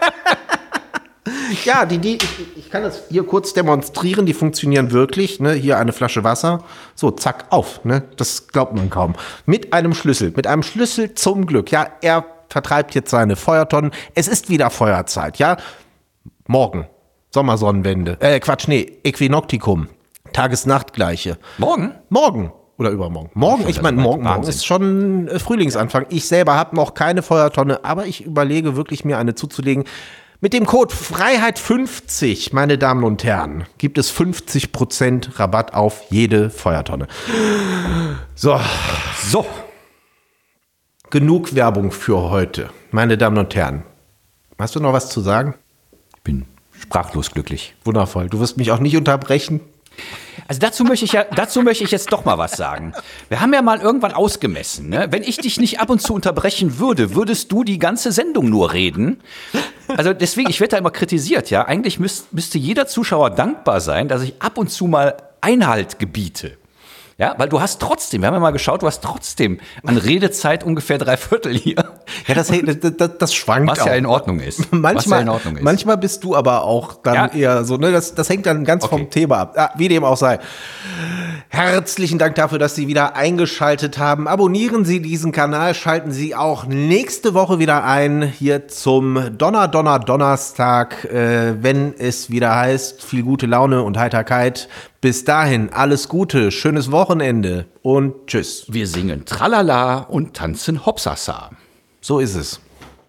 Speaker 1: Ja, die, die, ich, ich kann das hier kurz demonstrieren, die funktionieren wirklich. Ne? Hier eine Flasche Wasser. So, zack, auf. Ne? Das glaubt man kaum. Mit einem Schlüssel, mit einem Schlüssel zum Glück. Ja, er vertreibt jetzt seine Feuertonnen. Es ist wieder Feuerzeit, ja. Morgen, Sommersonnenwende. Äh, Quatsch, nee, Äquinoktikum. Tages-Nacht-Gleiche.
Speaker 2: Morgen?
Speaker 1: Morgen oder übermorgen. Morgen, ich meine, morgen, morgen
Speaker 2: Wahnsinn.
Speaker 1: ist schon äh, Frühlingsanfang. Ich selber habe noch keine Feuertonne, aber ich überlege wirklich, mir eine zuzulegen. Mit dem Code Freiheit fünfzig, meine Damen und Herren, gibt es fünfzig Prozent Rabatt auf jede Feuertonne. So,
Speaker 2: So.
Speaker 1: genug Werbung für heute. Meine Damen und Herren, hast du noch was zu sagen?
Speaker 2: Ich bin sprachlos glücklich.
Speaker 1: Wundervoll. Du wirst mich auch nicht unterbrechen.
Speaker 2: Also dazu möchte ich ja, dazu möchte ich jetzt doch mal was sagen. Wir haben ja mal irgendwann ausgemessen, ne? Wenn ich dich nicht ab und zu unterbrechen würde, würdest du die ganze Sendung nur reden. Also deswegen, ich werde da immer kritisiert, ja. Eigentlich müsst, müsste jeder Zuschauer dankbar sein, dass ich ab und zu mal Einhalt gebiete. Ja, weil du hast trotzdem, wir haben ja mal geschaut, du hast trotzdem an Redezeit ungefähr drei Viertel hier.
Speaker 1: Ja, das, das, das, das schwankt
Speaker 2: Was
Speaker 1: auch.
Speaker 2: ja in Ordnung ist.
Speaker 1: Manchmal,
Speaker 2: Was ja in Ordnung ist.
Speaker 1: Manchmal bist du aber auch dann
Speaker 2: Ja.
Speaker 1: eher so, ne, das, das hängt dann ganz
Speaker 2: Okay.
Speaker 1: vom Thema ab. Ah, wie dem auch sei. Herzlichen Dank dafür, dass Sie wieder eingeschaltet haben. Abonnieren Sie diesen Kanal, schalten Sie auch nächste Woche wieder ein, hier zum Donner, Donner, Donnerstag, äh, wenn es wieder heißt, viel gute Laune und Heiterkeit. Bis dahin, alles Gute, schönes Wochenende und tschüss.
Speaker 2: Wir singen Tralala und tanzen Hopsasa.
Speaker 1: So ist es.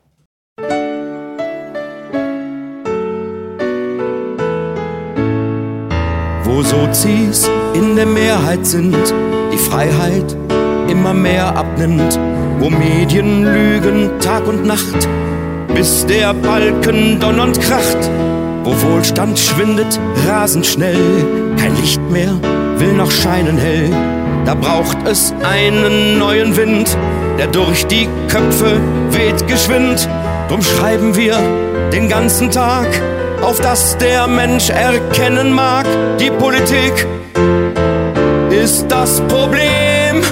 Speaker 5: Wo Sozis in der Mehrheit sind, die Freiheit immer mehr abnimmt, wo Medien lügen Tag und Nacht, bis der Balken donnernd kracht, wo Wohlstand schwindet rasend schnell, kein Licht mehr will noch scheinen hell, da braucht es einen neuen Wind, der durch die Köpfe weht geschwind, drum schreiben wir den ganzen Tag, auf dass der Mensch erkennen mag, die Politik ist das Problem.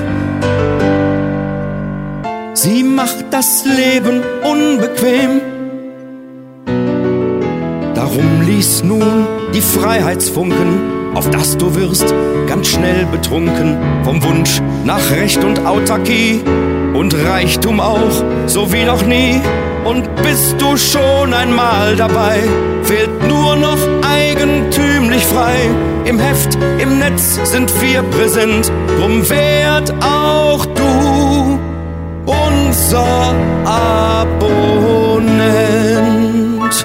Speaker 5: Sie macht das Leben unbequem. Darum lies nun die Freiheitsfunken, auf dass du wirst ganz schnell betrunken vom Wunsch nach Recht und Autarkie und Reichtum auch, so wie noch nie. Und bist du schon einmal dabei, fehlt nur noch eigentümlich frei. Im Heft, im Netz sind wir präsent, drum werd auch du unser Abonnent.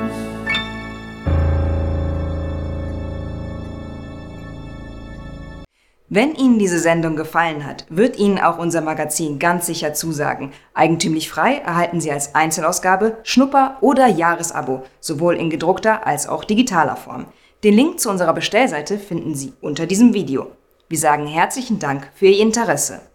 Speaker 6: Wenn Ihnen diese Sendung gefallen hat, wird Ihnen auch unser Magazin ganz sicher zusagen. Eigentümlich frei erhalten Sie als Einzelausgabe, Schnupper- oder Jahresabo, sowohl in gedruckter als auch digitaler Form. Den Link zu unserer Bestellseite finden Sie unter diesem Video. Wir sagen herzlichen Dank für Ihr Interesse.